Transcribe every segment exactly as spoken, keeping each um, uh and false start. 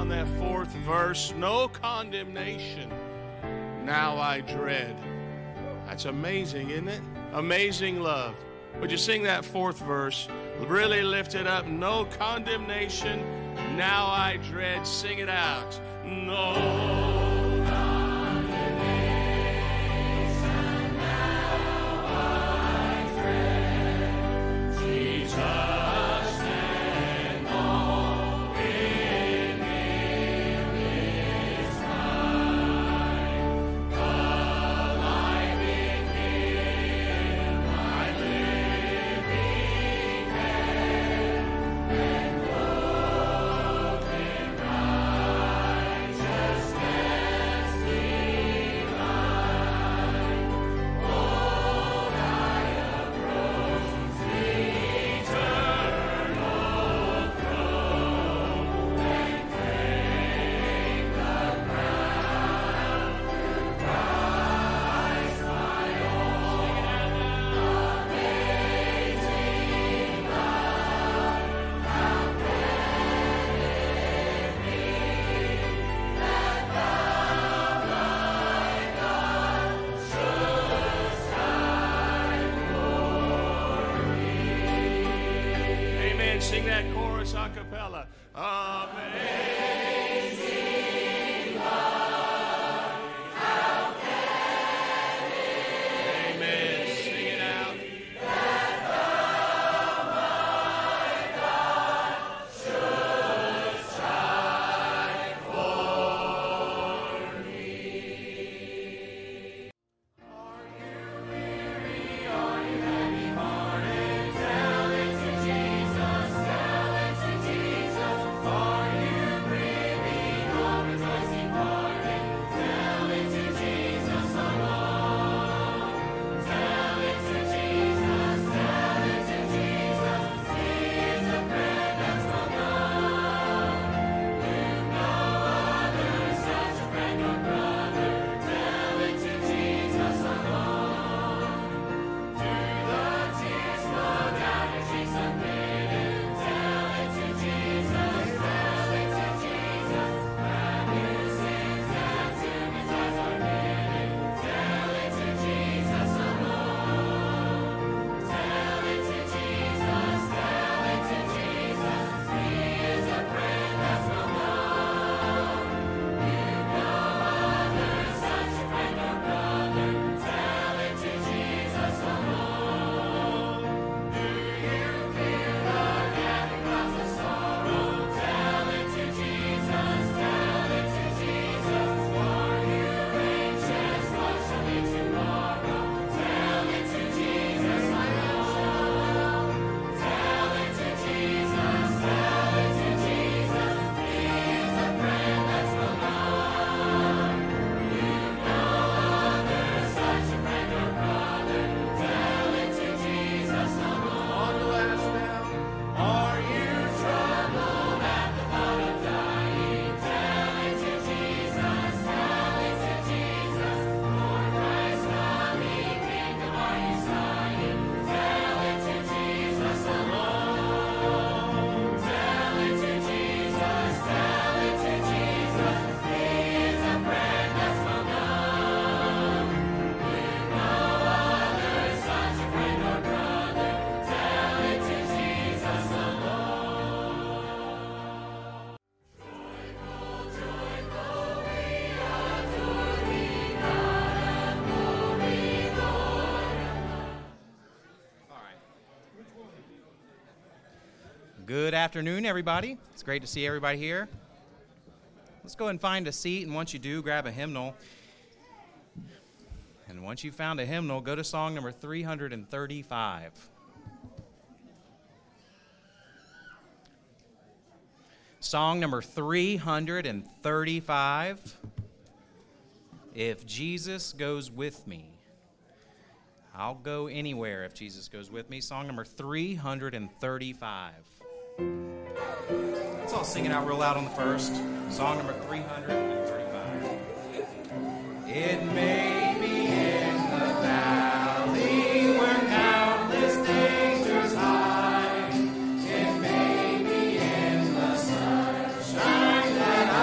on that fourth verse. No condemnation, now I dread. That's amazing, isn't it? Amazing love. Would you sing that fourth verse? Really lift it up. No condemnation, now I dread. Sing it out. No. Sing that chorus a cappella. Amazing love, how can it? Amen. Sing it out. That thou, my God, should strive for me. Are you weary? Are you heavy-hearted? Tell it to Jesus. Good afternoon, everybody. It's great to see everybody here. Let's go ahead and find a seat, and once you do, grab a hymnal. And once you've found a hymnal, go to song number three hundred thirty-five. Song number three hundred thirty-five, If Jesus Goes With Me. I'll go anywhere if Jesus goes with me. Song number three hundred thirty-five. Let's all sing it out real loud on the first. Song number three hundred thirty-five. It may be in the valley where countless dangers hide. It may be in the sunshine that I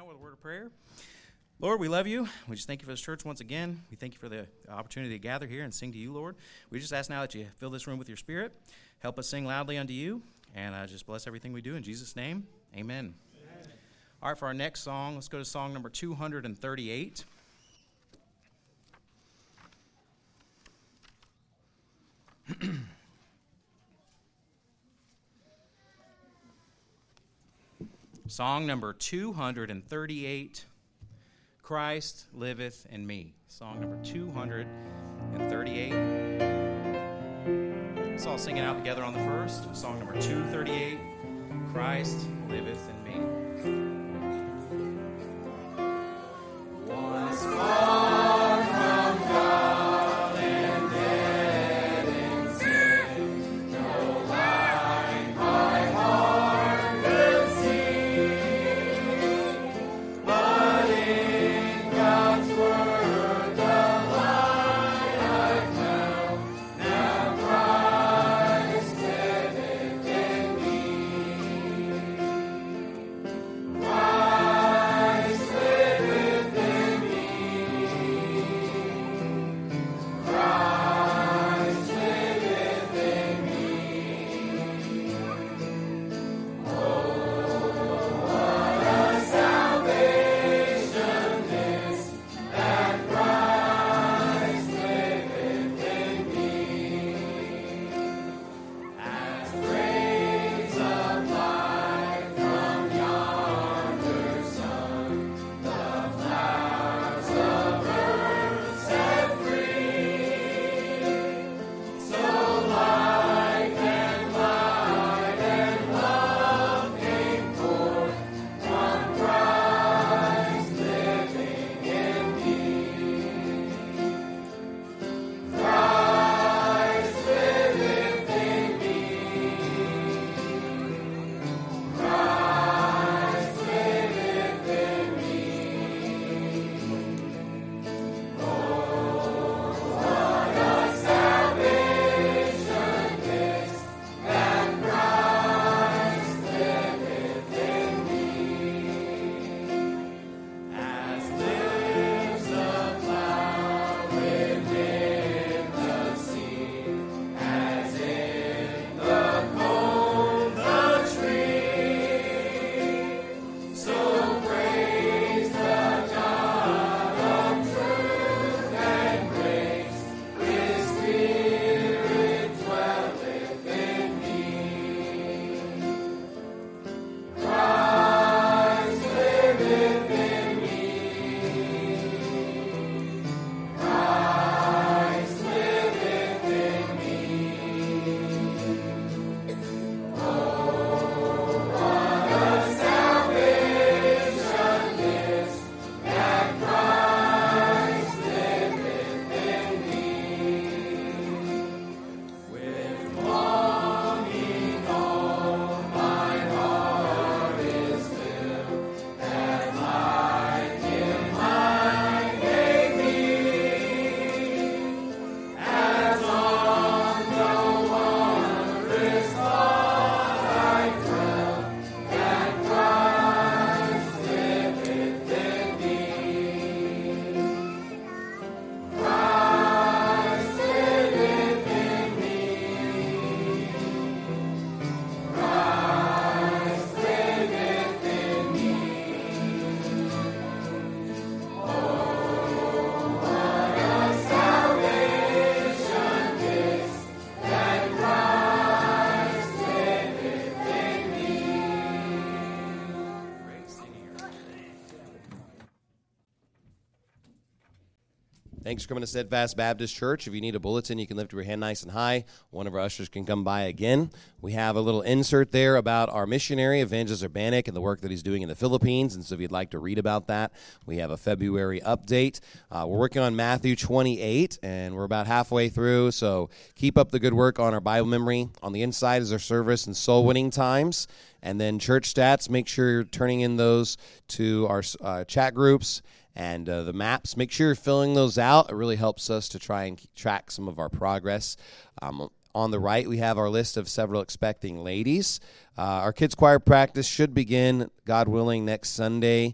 with a word of prayer. Lord, we love you. We just thank you for this church once again. We thank you for the opportunity to gather here and sing to you, Lord. We just ask now that you fill this room with your spirit. Help us sing loudly unto you, and uh, just bless everything we do. In Jesus' name, amen. Amen. All right, for our next song, let's go to song number two hundred thirty-eight. Song number two hundred thirty-eight, Christ Liveth in Me. Song number two hundred thirty-eight. Let's all sing it out together on the first. Song number two thirty-eight, Christ Liveth in Me. Once far from God and dead in sin, no light my heart could see, but in God's word the light I found. Now Christ liveth in me. Christ liveth in me. Christ liveth in me. Oh, what a salvation this, that Christ liveth in me. As rays of light from yonder sun, the flowers of earth set free. So life and light and love came forth from Christ living in me. Christ liveth in me. Christ liveth in me. Oh, what a salvation this, that Christ liveth in me. As lives the flower within the sea, as in the cone the tree, so praise the God of truth and grace. His Spirit dwelleth in me. Christ liveth in me. Christ liveth in me. Oh, what a salvation this, that Christ liveth in me. With longing all my heart is filled, that light Him might make me. As on the wondrous thought I dwell, that Christ liveth in me. Christ liveth in me. Christ liveth in me. Oh, what a salvation this, that Christ liveth in me. Great singing. Thanks for coming to Steadfast Baptist Church. If you need a bulletin, you can lift your hand nice and high. One of our ushers can come by again. We have a little insert there about our missionary, Evangelist Urbanik, and the work that he's doing in the Philippines. And so if you'd like to read about that, we have a February update. Uh, we're working on Matthew twenty-eight, and we're about halfway through. So keep up the good work on our Bible memory. On the inside is our service and soul winning times. And then church stats, make sure you're turning in those to our uh, chat groups. And uh, the maps, make sure you're filling those out. It really helps us to try and keep track some of our progress. Um, on the right, we have our list of several expecting ladies. Uh, our kids' choir practice should begin, God willing, next Sunday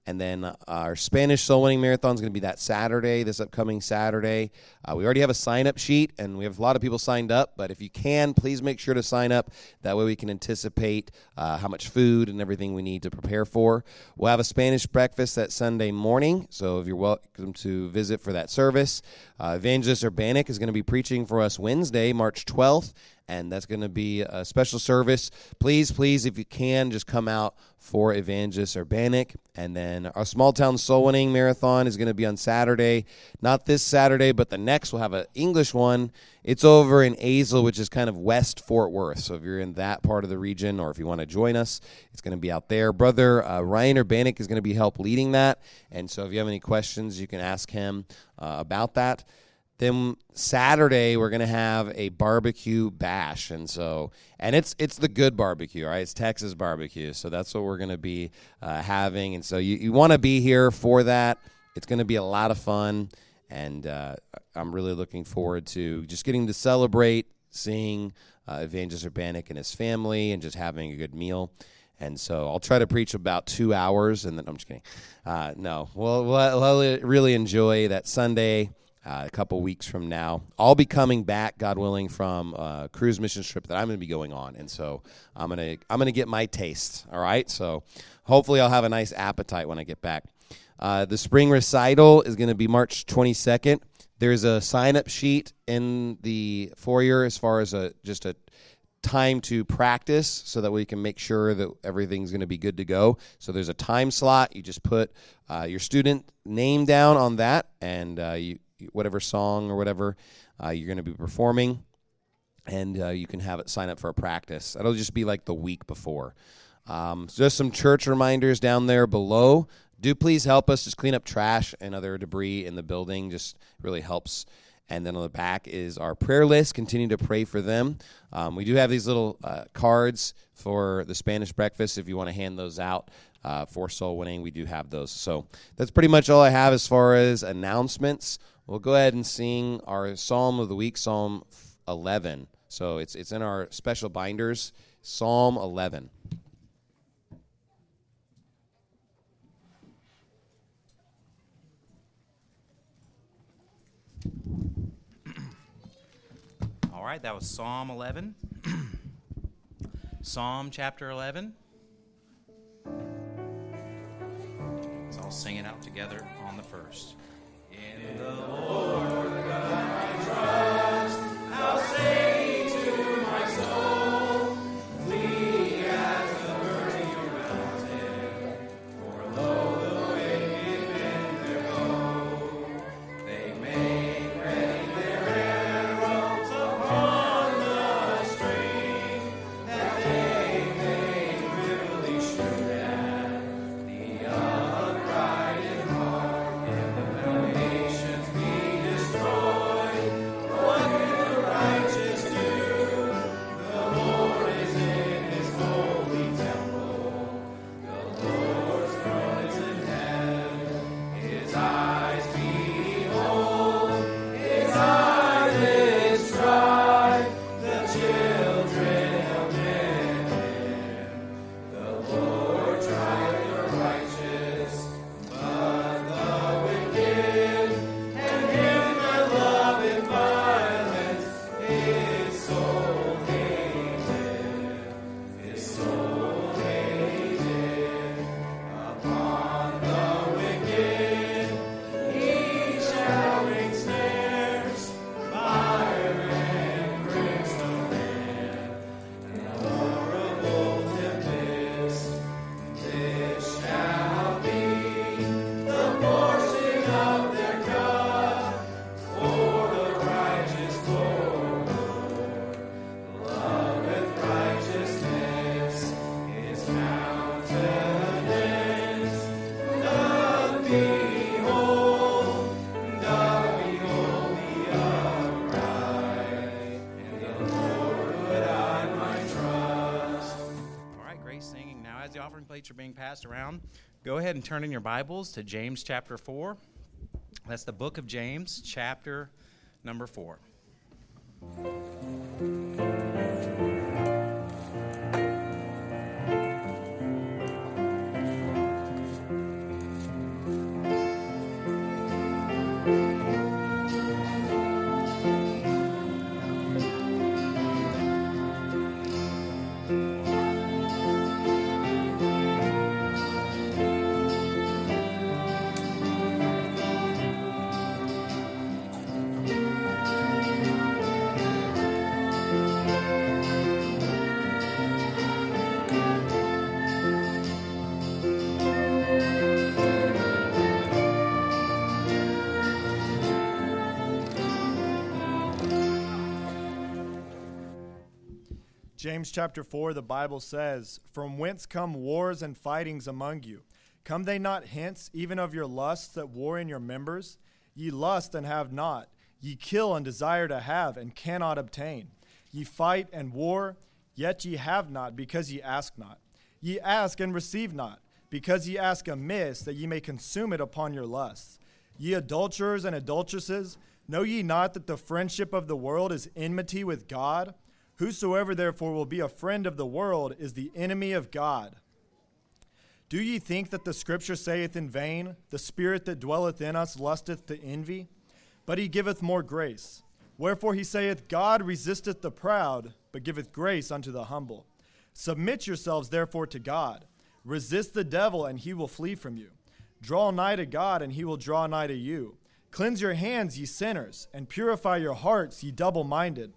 And then uh, our Spanish Soul Winning Marathon is going to be that Saturday, this upcoming Saturday. Uh, we already have a sign-up sheet, and we have a lot of people signed up. But if you can, please make sure to sign up. That way we can anticipate uh, how much food and everything we need to prepare for. We'll have a Spanish breakfast that Sunday morning, so if you're welcome to visit for that service. Uh, Evangelist Urbanik is going to be preaching for us Wednesday, March twelfth. And that's going to be a special service. Please, please, if you can, just come out for Evangelist Urbanik. And then our Small Town Soul Winning Marathon is going to be on Saturday. Not this Saturday, but the next we'll have an English one. It's over in Azle, which is kind of West Fort Worth. So if you're in that part of the region or if you want to join us, it's going to be out there. Brother uh, Ryan Urbanik is going to be help leading that. And so if you have any questions, you can ask him uh, about that. Then Saturday we're gonna have a barbecue bash, and so and it's it's the good barbecue, right? It's Texas barbecue, so that's what we're gonna be uh, having, and so you, you want to be here for that. It's gonna be a lot of fun, and uh, I'm really looking forward to just getting to celebrate, seeing uh, Evangelist Urbanik and his family, and just having a good meal. And so I'll try to preach about two hours, and then I'm just kidding. Uh, no, we'll, we'll, we'll really enjoy that Sunday. Uh, a couple weeks from now, I'll be coming back, God willing, from a cruise mission trip that I'm going to be going on, and so I'm gonna I'm gonna get my taste. All right, so hopefully I'll have a nice appetite when I get back. Uh, the spring recital is going to be March twenty-second. There's a sign-up sheet in the foyer as far as a just a time to practice, so that we can make sure that everything's going to be good to go. So there's a time slot. You just put uh, your student name down on that, and uh, you. whatever song or whatever uh, you're going to be performing, and uh, you can have it sign up for a practice. It'll just be like the week before. Um, so just some church reminders down there below. Do please help us just clean up trash and other debris in the building. Just really helps. And then on the back is our prayer list. Continue to pray for them. Um, we do have these little uh, cards for the Spanish breakfast. If you want to hand those out uh, for soul winning, we do have those. So that's pretty much all I have as far as announcements. We'll go ahead and sing our Psalm of the Week, Psalm eleven. So it's it's in our special binders, Psalm eleven. All right, that was Psalm eleven. Psalm chapter eleven. Let's all sing it out together on the first. In the Lord God I trust, I'll say to my soul, flee as the burning mountain, for lo, the wicked bend their bow. They make ready their arrows upon the string, that they may privily shoot at the upright in heart, and the foundations be destroyed. What can the righteous do? The Lord is in his holy temple. The Lord's throne is in heaven. His eyes behold, his eyelids strive the children of men. The Lord trieth the righteous, but the wicked, and him that loveth violence, his soul hateth, his soul hateth. Upon the wicked he shall bring snares, fire and brimstone, and a horrible tempest. This shall be the portion of their God, for the righteous Lord loveth righteousness. His countenance doth behold, doth behold the upright. In the Lord would I my trust. All right, great singing. Now, as the offering plates are being passed around, go ahead and turn in your Bibles to James chapter four. That's the book of James, chapter number four. James chapter four, the Bible says, "From whence come wars and fightings among you? Come they not hence, even of your lusts that war in your members? Ye lust and have not. Ye kill and desire to have and cannot obtain. Ye fight and war, yet ye have not, because ye ask not. Ye ask and receive not, because ye ask amiss, that ye may consume it upon your lusts. Ye adulterers and adulteresses, know ye not that the friendship of the world is enmity with God? Whosoever therefore will be a friend of the world is the enemy of God. Do ye think that the Scripture saith in vain, the Spirit that dwelleth in us lusteth to envy? But he giveth more grace. Wherefore he saith, God resisteth the proud, but giveth grace unto the humble. Submit yourselves therefore to God. Resist the devil, and he will flee from you. Draw nigh to God, and he will draw nigh to you. Cleanse your hands, ye sinners, and purify your hearts, ye double-minded.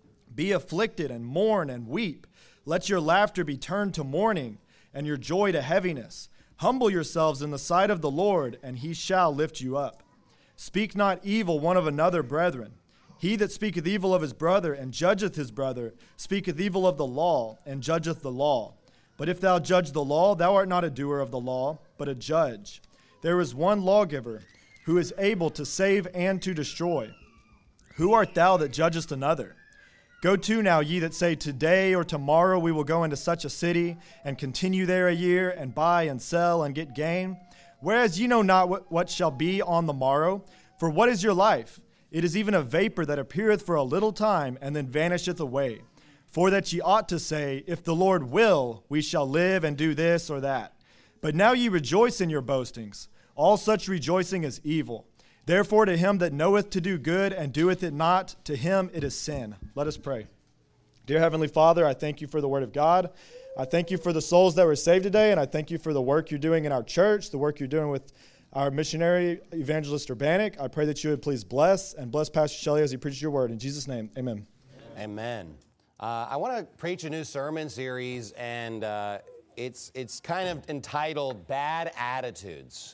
Be afflicted and mourn and weep. Let your laughter be turned to mourning, and your joy to heaviness. Humble yourselves in the sight of the Lord, and he shall lift you up. Speak not evil one of another, brethren. He that speaketh evil of his brother and judgeth his brother speaketh evil of the law and judgeth the law. But if thou judge the law, thou art not a doer of the law, but a judge. There is one lawgiver who is able to save and to destroy. Who art thou that judgest another? Go to now, ye that say, today or tomorrow we will go into such a city, and continue there a year, and buy and sell, and get gain. Whereas ye know not what, what shall be on the morrow. For what is your life? It is even a vapor that appeareth for a little time, and then vanisheth away. For that ye ought to say, if the Lord will, we shall live and do this or that. But now ye rejoice in your boastings. All such rejoicing is evil. Therefore, to him that knoweth to do good and doeth it not, to him it is sin." Let us pray. Dear Heavenly Father, I thank you for the word of God. I thank you for the souls that were saved today, and I thank you for the work you're doing in our church, the work you're doing with our missionary, Evangelist Urbanik. I pray that you would please bless and bless Pastor Shelley as he preaches your word. In Jesus' name, amen. Amen. Uh, I want to preach a new sermon series, and uh, it's it's kind of entitled Bad Attitudes.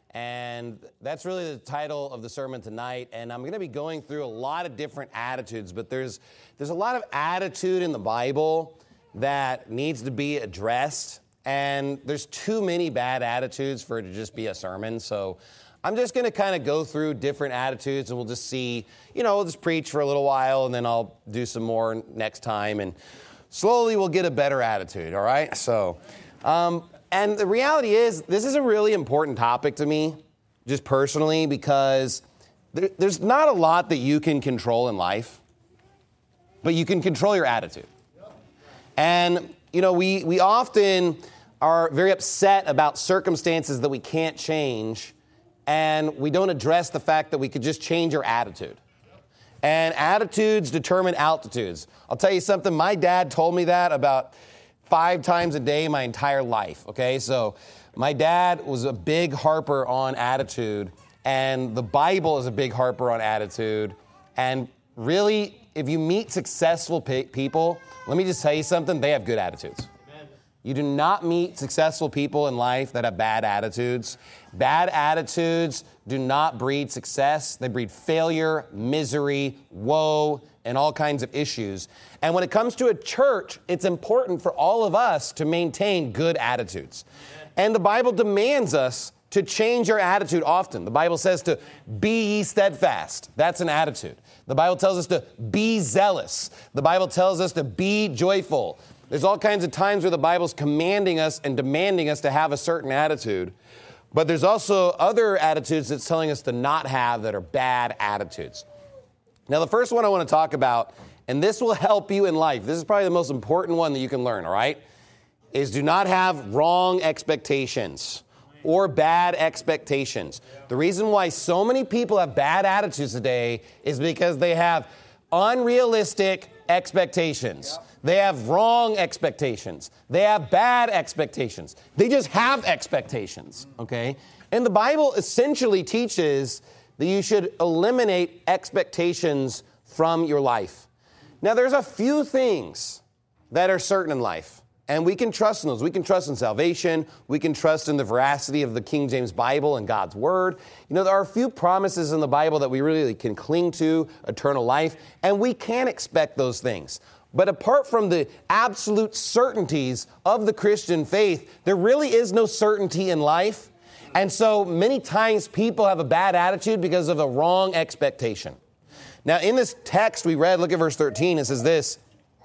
And that's really the title of the sermon tonight. And I'm going to be going through a lot of different attitudes, but there's there's a lot of attitude in the Bible that needs to be addressed. And there's too many bad attitudes for it to just be a sermon. So I'm just going to kind of go through different attitudes, and we'll just see, you know, we'll just preach for a little while, and then I'll do some more next time. And slowly we'll get a better attitude, all right? So... Um, And the reality is, this is a really important topic to me, just personally, because there, there's not a lot that you can control in life, but you can control your attitude. And, you know, we, we often are very upset about circumstances that we can't change, and we don't address the fact that we could just change our attitude. And attitudes determine altitudes. I'll tell you something, my dad told me that about five times a day my entire life, okay? So my dad was a big harper on attitude, and the Bible is a big harper on attitude. And really, if you meet successful pe- people, let me just tell you something, they have good attitudes. Amen. You do not meet successful people in life that have bad attitudes. Bad attitudes do not breed success. They breed failure, misery, woe, and all kinds of issues. And when it comes to a church, it's important for all of us to maintain good attitudes. Amen. And the Bible demands us to change our attitude often. The Bible says to be ye steadfast. That's an attitude. The Bible tells us to be zealous. The Bible tells us to be joyful. There's all kinds of times where the Bible's commanding us and demanding us to have a certain attitude. But there's also other attitudes it's telling us to not have that are bad attitudes. Now, the first one I want to talk about, and this will help you in life, this is probably the most important one that you can learn, all right, is do not have wrong expectations. or bad expectations. The reason why so many people have bad attitudes today is because they have unrealistic expectations. They have wrong expectations. They have bad expectations. They just have expectations, okay? And the Bible essentially teaches that you should eliminate expectations from your life. Now, there's a few things that are certain in life. And we can trust in those. We can trust in salvation. We can trust in the veracity of the King James Bible and God's Word. You know, there are a few promises in the Bible that we really can cling to, eternal life, and we can expect those things. But apart from the absolute certainties of the Christian faith, there really is no certainty in life. And so many times people have a bad attitude because of a wrong expectation. Now, in this text we read, look at verse thirteen, it says this,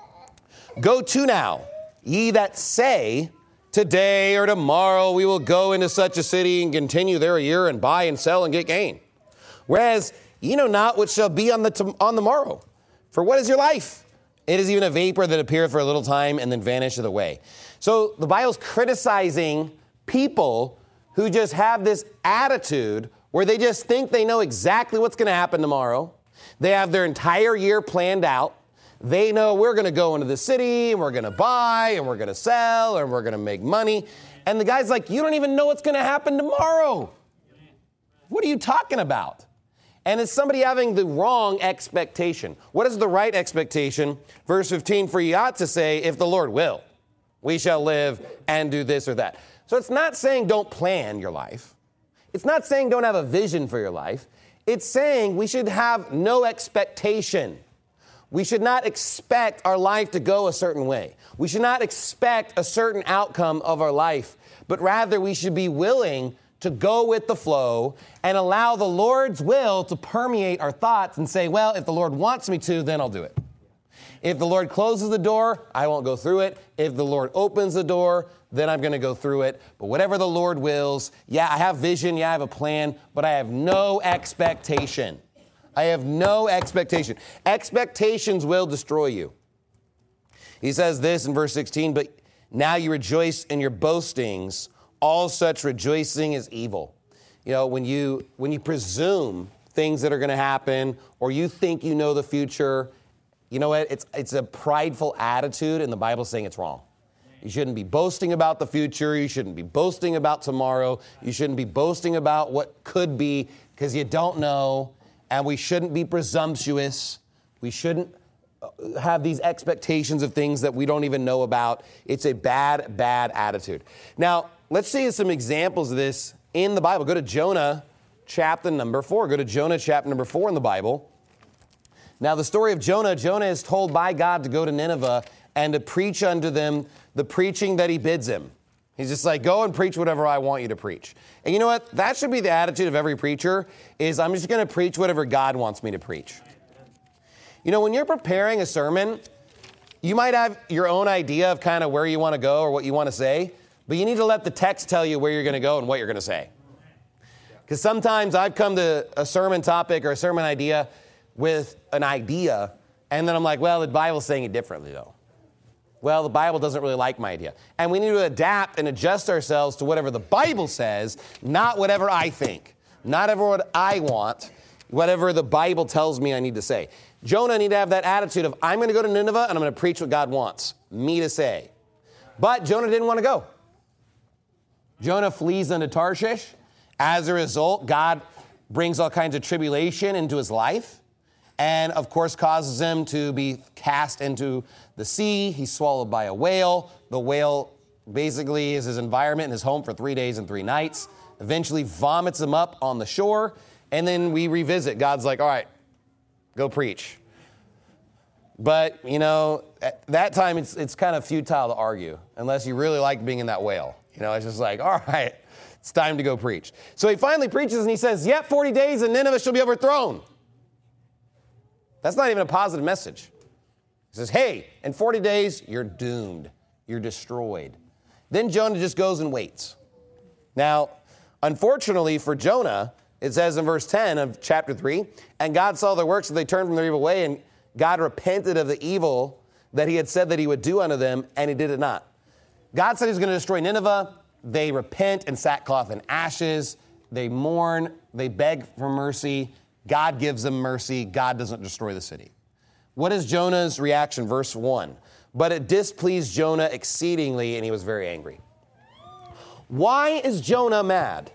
"Go to now, ye that say, today or tomorrow we will go into such a city and continue there a year and buy and sell and get gain. Whereas ye know not what shall be on the to- on the morrow. For what is your life? It is even a vapor that appeareth for a little time and then vanisheth away." So the Bible's criticizing people who just have this attitude where they just think they know exactly what's going to happen tomorrow. They have their entire year planned out. They know we're going to go into the city and we're going to buy and we're going to sell and we're going to make money. And the guy's like, you don't even know what's going to happen tomorrow. What are you talking about? And it's somebody having the wrong expectation. What is the right expectation? Verse fifteen, "For ye ought to say, if the Lord will, we shall live and do this or that." So it's not saying don't plan your life. It's not saying don't have a vision for your life. It's saying we should have no expectation. We should not expect our life to go a certain way. We should not expect a certain outcome of our life, but rather we should be willing to go with the flow and allow the Lord's will to permeate our thoughts and say, well, if the Lord wants me to, then I'll do it. If the Lord closes the door, I won't go through it. If the Lord opens the door, then I'm going to go through it. But whatever the Lord wills, yeah, I have vision, yeah, I have a plan, but I have no expectation. I have no expectation. Expectations will destroy you. He says this in verse sixteen, "But now you rejoice in your boastings. All such rejoicing is evil." You know, when you when you presume things that are going to happen or you think you know the future, you know what? It's it's a prideful attitude, and the Bible's saying it's wrong. You shouldn't be boasting about the future. You shouldn't be boasting about tomorrow. You shouldn't be boasting about what could be because you don't know. And we shouldn't be presumptuous. We shouldn't have these expectations of things that we don't even know about. It's a bad, bad attitude. Now, let's see some examples of this in the Bible. Go to Jonah chapter number four. Go to Jonah chapter number four in the Bible. Now, the story of Jonah, Jonah is told by God to go to Nineveh and to preach unto them the preaching that he bids him. He's just like, go and preach whatever I want you to preach. And you know what? That should be the attitude of every preacher, is I'm just going to preach whatever God wants me to preach. You know, when you're preparing a sermon, you might have your own idea of kind of where you want to go or what you want to say, but you need to let the text tell you where you're going to go and what you're going to say. Because sometimes I've come to a sermon topic or a sermon idea with an idea, and then I'm like, well, the Bible's saying it differently, though. Well, the Bible doesn't really like my idea. And we need to adapt and adjust ourselves to whatever the Bible says, not whatever I think, not ever what I want, whatever the Bible tells me I need to say. Jonah needed to have that attitude of, I'm going to go to Nineveh and I'm going to preach what God wants me to say. But Jonah didn't want to go. Jonah flees unto Tarshish. As a result, God brings all kinds of tribulation into his life. And, of course, causes him to be cast into the sea. He's swallowed by a whale. The whale basically is his environment and his home for three days and three nights. Eventually vomits him up on the shore. And then we revisit. God's like, all right, go preach. But, you know, at that time, it's it's kind of futile to argue unless you really like being in that whale. You know, it's just like, all right, it's time to go preach. So he finally preaches and he says, yet forty days and Nineveh shall be overthrown. That's not even a positive message. He says, hey, in forty days, you're doomed. You're destroyed. Then Jonah just goes and waits. Now, unfortunately for Jonah, it says in verse ten of chapter three, and God saw their works, so they turned from their evil way, and God repented of the evil that he had said that he would do unto them, and he did it not. God said he was going to destroy Nineveh. they repent in sackcloth and ashes. They mourn. They beg for mercy. God gives them mercy. God doesn't destroy the city. What is Jonah's reaction? Verse one. But it displeased Jonah exceedingly, and he was very angry. Why is Jonah mad?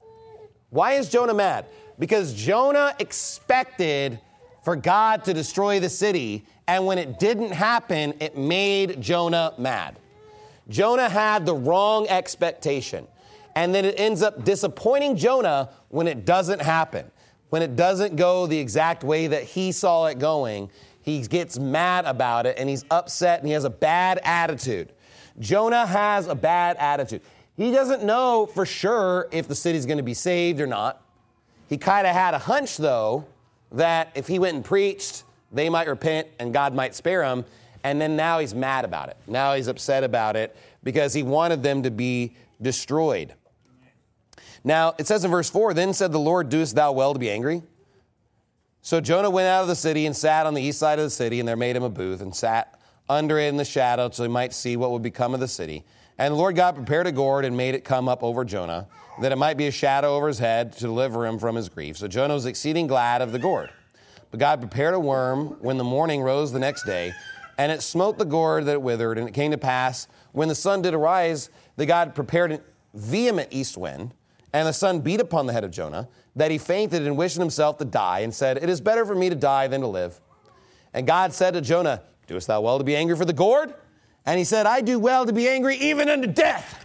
Why is Jonah mad? Because Jonah expected for God to destroy the city, and when it didn't happen, it made Jonah mad. Jonah had the wrong expectation, and then it ends up disappointing Jonah when it doesn't happen. When it doesn't go the exact way that he saw it going, he gets mad about it, and he's upset, and he has a bad attitude. Jonah has a bad attitude. He doesn't know for sure if the city's going to be saved or not. He kind of had a hunch, though, that if he went and preached, they might repent and God might spare him. And then now he's mad about it. Now he's upset about it because he wanted them to be destroyed. Now, it says in verse four, then said the Lord, doest thou well to be angry? So Jonah went out of the city and sat on the east side of the city, and there made him a booth and sat under it in the shadow so he might see what would become of the city. And the Lord God prepared a gourd and made it come up over Jonah, that it might be a shadow over his head to deliver him from his grief. So Jonah was exceeding glad of the gourd. But God prepared a worm when the morning rose the next day, and it smote the gourd that it withered. And it came to pass, when the sun did arise, that God prepared a vehement east wind, and the sun beat upon the head of Jonah, that he fainted and wished himself to die, and said, it is better for me to die than to live. And God said to Jonah, doest thou well to be angry for the gourd? And he said, I do well to be angry even unto death.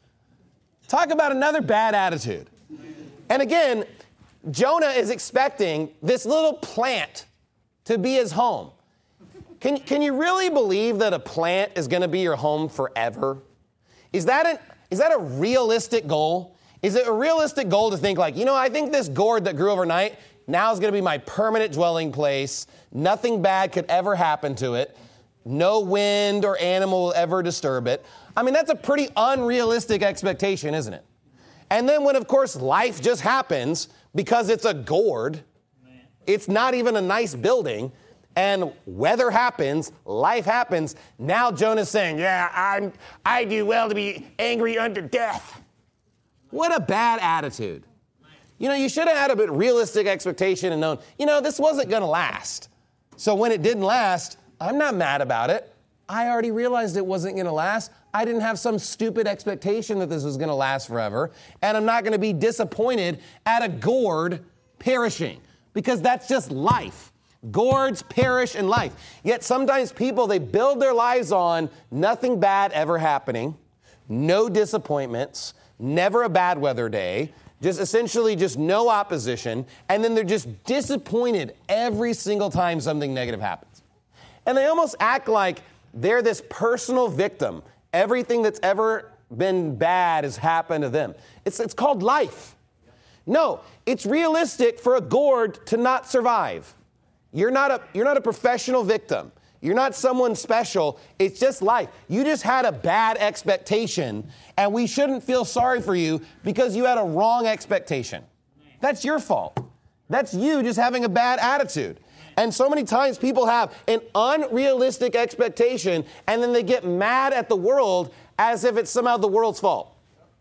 Talk about another bad attitude. And again, Jonah is expecting this little plant to be his home. Can, can you really believe that a plant is going to be your home forever? Is that, an, is that a realistic goal? Is it a realistic goal to think like, you know, I think this gourd that grew overnight now is going to be my permanent dwelling place. Nothing bad could ever happen to it. No wind or animal will ever disturb it. I mean, that's a pretty unrealistic expectation, isn't it? And then when, of course, life just happens because it's a gourd, it's not even a nice building, and weather happens, life happens, now Jonah's saying, yeah, I'm, I do well to be angry unto death. What a bad attitude. You know, you should have had a bit realistic expectation and known, you know, this wasn't going to last. So when it didn't last, I'm not mad about it. I already realized it wasn't going to last. I didn't have some stupid expectation that this was going to last forever. And I'm not going to be disappointed at a gourd perishing, because that's just life. Gourds perish in life. Yet sometimes people, they build their lives on nothing bad ever happening, no disappointments, never a bad weather day, just essentially just no opposition, and then they're just disappointed every single time something negative happens. And they almost act like they're this personal victim. Everything that's ever been bad has happened to them. It's, it's called life. No, it's realistic for a gourd to not survive. You're not a, you're not a professional victim. You're not someone special. It's just life. You just had a bad expectation, and we shouldn't feel sorry for you because you had a wrong expectation. That's your fault. That's you just having a bad attitude. And so many times people have an unrealistic expectation, and then they get mad at the world as if it's somehow the world's fault.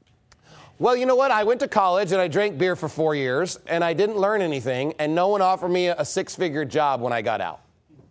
Well, you know what? I went to college and I drank beer for four years and I didn't learn anything, and no one offered me a six-figure job when I got out.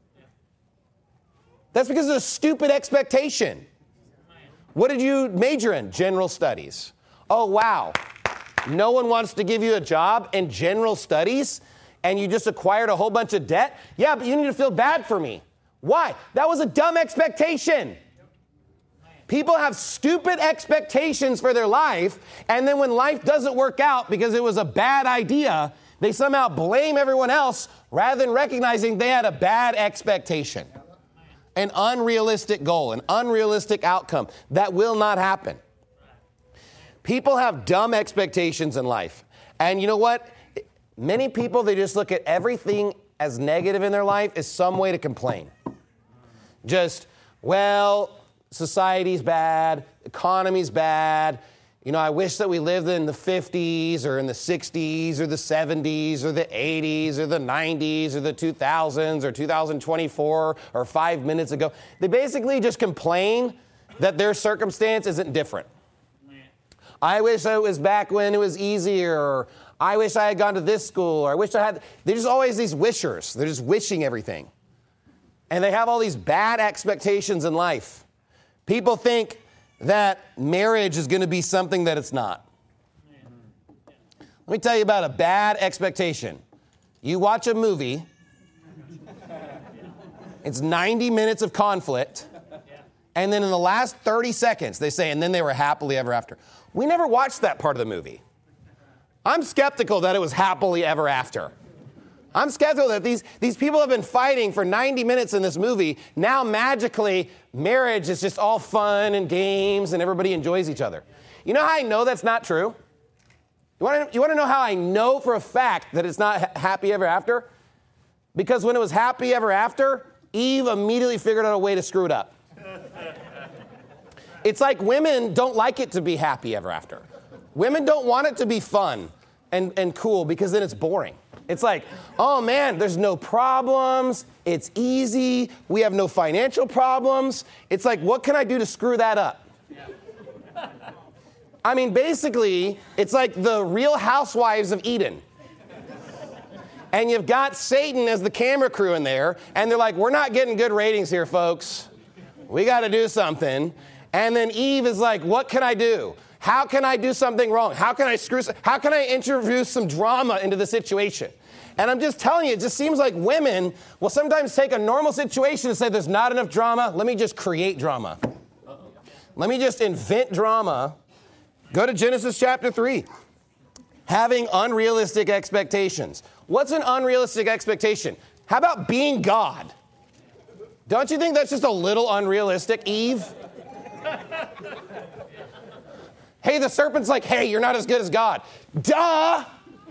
That's because of a stupid expectation. What did you major in? General studies. Oh, wow. No one wants to give you a job in general studies, and you just acquired a whole bunch of debt? Yeah, but you need to feel bad for me. Why? That was a dumb expectation. People have stupid expectations for their life, and then when life doesn't work out because it was a bad idea, they somehow blame everyone else rather than recognizing they had a bad expectation. An unrealistic goal, an unrealistic outcome. That will not happen. People have dumb expectations in life. And you know what? Many people, they just look at everything as negative in their life as some way to complain. Just, well, society's bad, economy's bad. You know, I wish that we lived in the fifties or in the sixties or the seventies or the eighties or the nineties or the two thousands or two thousand twenty-four or five minutes ago. They basically just complain that their circumstance isn't different. I wish I was back when it was easier, or I wish I had gone to this school, or I wish I had. They're just always these wishers. They're just wishing everything. And they have all these bad expectations in life. People think that marriage is going to be something that it's not. Let me tell you about a bad expectation. You watch a movie, it's ninety minutes of conflict, and then in the last thirty seconds, they say, and then they were happily ever after. We never watched that part of the movie. I'm skeptical that it was happily ever after. I'm skeptical that these, these people have been fighting for ninety minutes in this movie. Now, magically, marriage is just all fun and games and everybody enjoys each other. You know how I know that's not true? You want to you want to know how I know for a fact that it's not ha- happy ever after? Because when it was happy ever after, Eve immediately figured out a way to screw it up. It's like women don't like it to be happy ever after. Women don't want it to be fun and, and cool because then it's boring. It's like, oh man, there's no problems. It's easy. We have no financial problems. It's like, what can I do to screw that up? I mean, basically, it's like the Real Housewives of Eden. And you've got Satan as the camera crew in there, and they're like, we're not getting good ratings here, folks. We got to do something. And then Eve is like, what can I do? How can I do something wrong? How can I screw, how can I introduce some drama into the situation? And I'm just telling you, it just seems like women will sometimes take a normal situation and say, there's not enough drama. Let me just create drama. Let me just invent drama. Go to Genesis chapter three. Having unrealistic expectations. What's an unrealistic expectation? How about being God? Don't you think that's just a little unrealistic, Eve? Hey, the serpent's like, hey, you're not as good as God. Duh!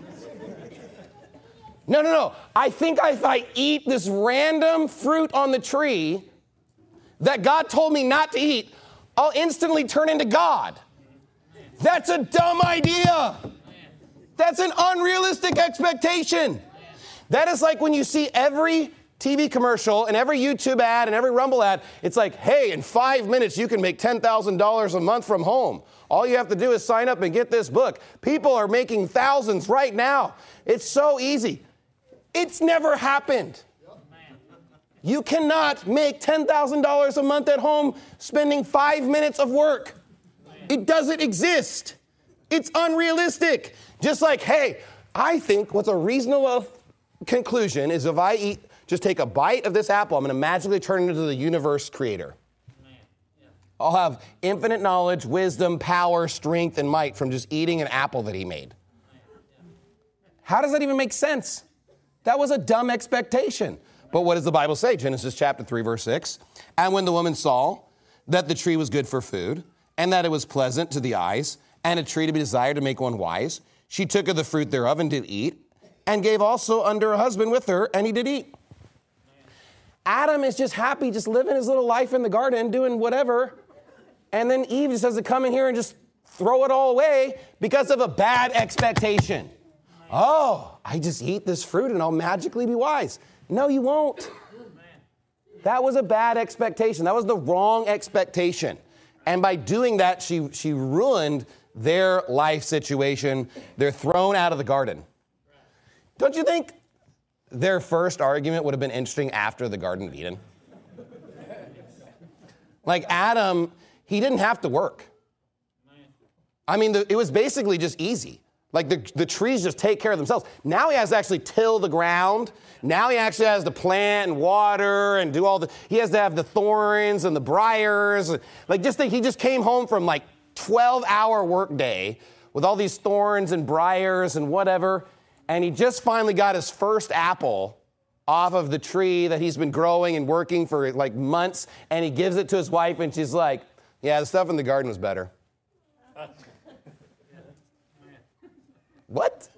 No, no, no. I think if I eat this random fruit on the tree that God told me not to eat, I'll instantly turn into God. That's a dumb idea. That's an unrealistic expectation. That is like when you see every T V commercial and every YouTube ad and every Rumble ad, it's like, hey, in five minutes you can make ten thousand dollars a month from home. All you have to do is sign up and get this book. People are making thousands right now. It's so easy. It's never happened. You cannot make ten thousand dollars a month at home spending five minutes of work. It doesn't exist. It's unrealistic. Just like, hey, I think what's a reasonable conclusion is if I eat, just take a bite of this apple, I'm going to magically turn into the universe creator. I'll have infinite knowledge, wisdom, power, strength, and might from just eating an apple that he made. How does that even make sense? That was a dumb expectation. But what does the Bible say? Genesis chapter three, verse six. And when the woman saw that the tree was good for food, and that it was pleasant to the eyes, and a tree to be desired to make one wise, she took of the fruit thereof and did eat, and gave also unto her husband with her, and he did eat. Adam is just happy, just living his little life in the garden, doing whatever. And then Eve just has to come in here and just throw it all away because of a bad expectation. Oh, I just eat this fruit and I'll magically be wise. No, you won't. That was a bad expectation. That was the wrong expectation. And by doing that, she, she ruined their life situation. They're thrown out of the garden. Don't you think their first argument would have been interesting after the Garden of Eden? Like Adam, he didn't have to work. I mean, the, it was basically just easy. Like the, the trees just take care of themselves. Now he has to actually till the ground. Now he actually has to plant and water and do all the, he has to have the thorns and the briars. Like just think, he just came home from like twelve hour work day with all these thorns and briars and whatever. And he just finally got his first apple off of the tree that he's been growing and working for like months. And he gives it to his wife and she's like, yeah, the stuff in the garden was better. What?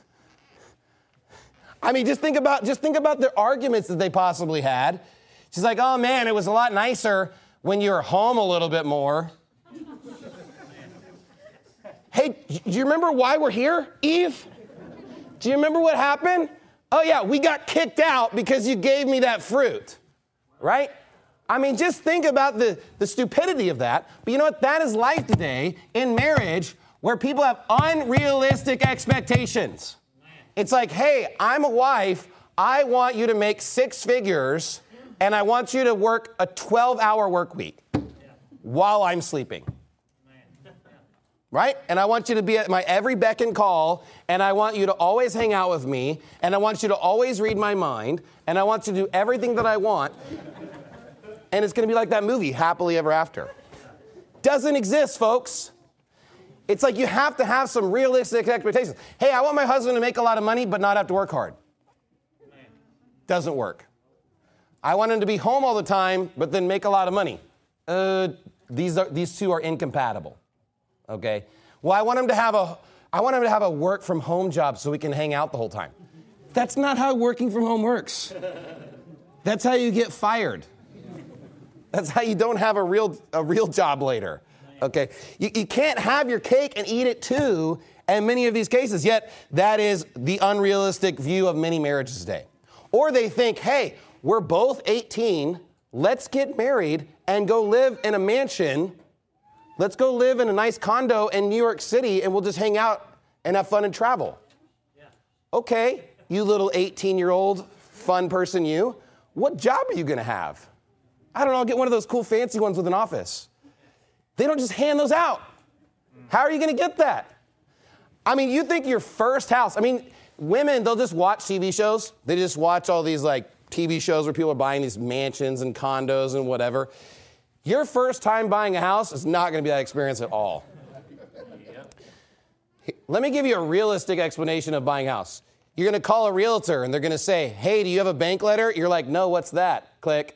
I mean, just think about just think about the arguments that they possibly had. She's like, oh man, it was a lot nicer when you were home a little bit more. Hey, do you remember why we're here, Eve? Do you remember what happened? Oh yeah, we got kicked out because you gave me that fruit, right? I mean, just think about the, the stupidity of that. But you know what? That is life today in marriage. where people have unrealistic expectations. It's like, hey, I'm a wife. I want you to make six figures, and I want you to work a twelve-hour work week while I'm sleeping. Right? And I want you to be at my every beck and call, and I want you to always hang out with me, and I want you to always read my mind, and I want you to do everything that I want. And it's going to be like that movie, Happily Ever After. Doesn't exist, folks. It's like you have to have some realistic expectations. Hey, I want my husband to make a lot of money, but not have to work hard. Doesn't work. I want him to be home all the time, but then make a lot of money. Uh, these are, these two are incompatible. Okay? Well, I want him to have a, I want him to have a work from home job so we can hang out the whole time. That's not how working from home works. That's how you get fired. That's how you don't have a real, a real job later. Okay? You, you can't have your cake and eat it too in many of these cases, yet that is the unrealistic view of many marriages today. Or they think, hey, we're both eighteen, let's get married and go live in a mansion. Let's go live in a nice condo in New York City, and we'll just hang out and have fun and travel. Yeah. Okay, you little eighteen-year-old fun person you, what job are you going to have? I don't know, I'll get one of those cool fancy ones with an office. They don't just hand those out. How are you going to get that? I mean, you think your first house, I mean, women, they'll just watch T V shows. They just watch all these, like, T V shows where people are buying these mansions and condos and whatever. Your first time buying a house is not going to be that experience at all. Let me give you a realistic explanation of buying a house. You're going to call a realtor, and they're going to say, hey, do you have a bank letter? You're like, no, what's that? Click.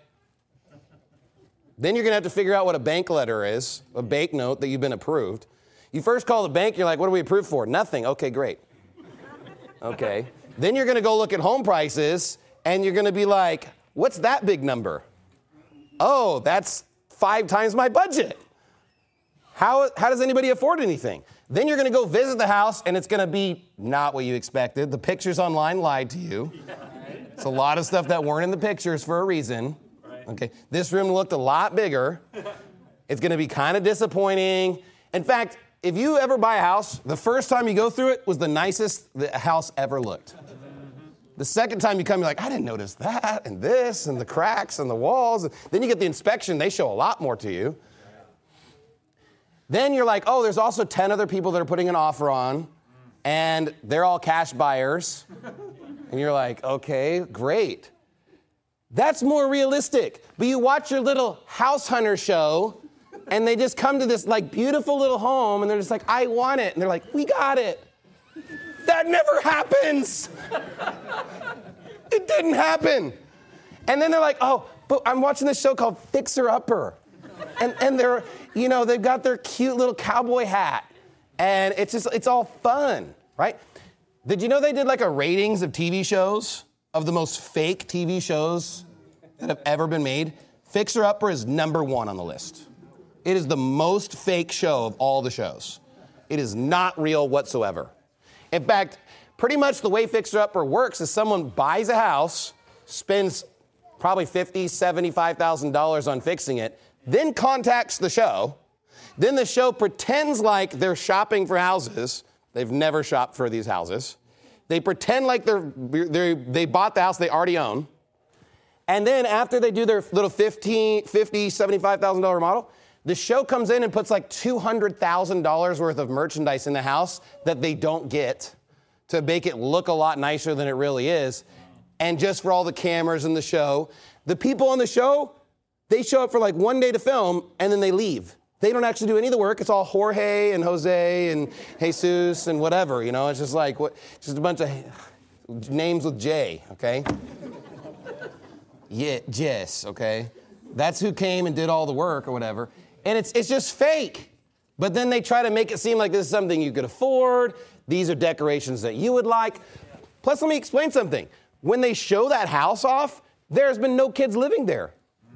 Then you're going to have to figure out what a bank letter is, a bank note that you've been approved. You first call the bank, you're like, what are we approved for? Nothing. Okay, great. Okay. Then you're going to go look at home prices, and you're going to be like, what's that big number? Oh, that's five times my budget. How, how does anybody afford anything? Then you're going to go visit the house, and it's going to be not what you expected. The pictures online lied to you. It's a lot of stuff that weren't in the pictures for a reason. Okay, this room looked a lot bigger. It's going to be kind of disappointing. In fact, if you ever buy a house, the first time you go through it was the nicest the house ever looked. The second time you come, you're like, I didn't notice that, and this, and the cracks, and the walls. Then you get the inspection. They show a lot more to you. Then you're like, oh, there's also ten other people that are putting an offer on, and they're all cash buyers. And you're like, okay, great. That's more realistic. But you watch your little house hunter show, and they just come to this, like, beautiful little home, and they're just like, I want it. And they're like, we got it. That never happens. It didn't happen. And then they're like, oh, but I'm watching this show called Fixer Upper. And and they're, you know, they've got their cute little cowboy hat. And it's just, it's all fun, right? Did you know they did like a ratings of T V shows, of the most fake T V shows that have ever been made? Fixer Upper is number one on the list. It is the most fake show of all the shows. It is not real whatsoever. In fact, pretty much the way Fixer Upper works is someone buys a house, spends probably fifty thousand dollars, seventy-five thousand dollars on fixing it, then contacts the show. Then the show pretends like they're shopping for houses. They've never shopped for these houses. They pretend like they're, they're they bought the house they already own. And then after they do their little fifteen, fifty, seventy-five thousand dollars model, the show comes in and puts like two hundred thousand dollars worth of merchandise in the house that they don't get to make it look a lot nicer than it really is. And just for all the cameras in the show, the people on the show, they show up for like one day to film and then they leave. They don't actually do any of the work. It's all Jorge and Jose and Jesus and whatever, you know. It's just like, what, just a bunch of names with J, okay? Yeah, Jess, okay? That's who came and did all the work or whatever. And it's it's just fake. But then they try to make it seem like this is something you could afford. These are decorations that you would like. Plus, let me explain something. When they show that house off, there's been no kids living there.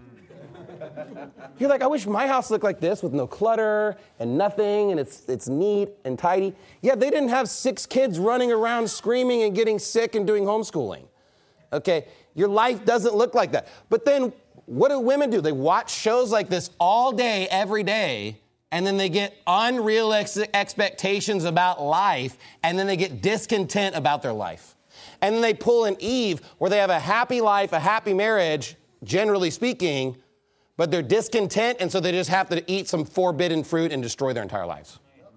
You're like, I wish my house looked like this with no clutter and nothing, and it's it's neat and tidy. Yeah, they didn't have six kids running around screaming and getting sick and doing homeschooling. Okay, your life doesn't look like that. But then what do women do? They watch shows like this all day, every day, and then they get unrealistic expectations about life, and then they get discontent about their life. And then they pull an Eve where they have a happy life, a happy marriage, generally speaking, but they're discontent, and so they just have to eat some forbidden fruit and destroy their entire lives.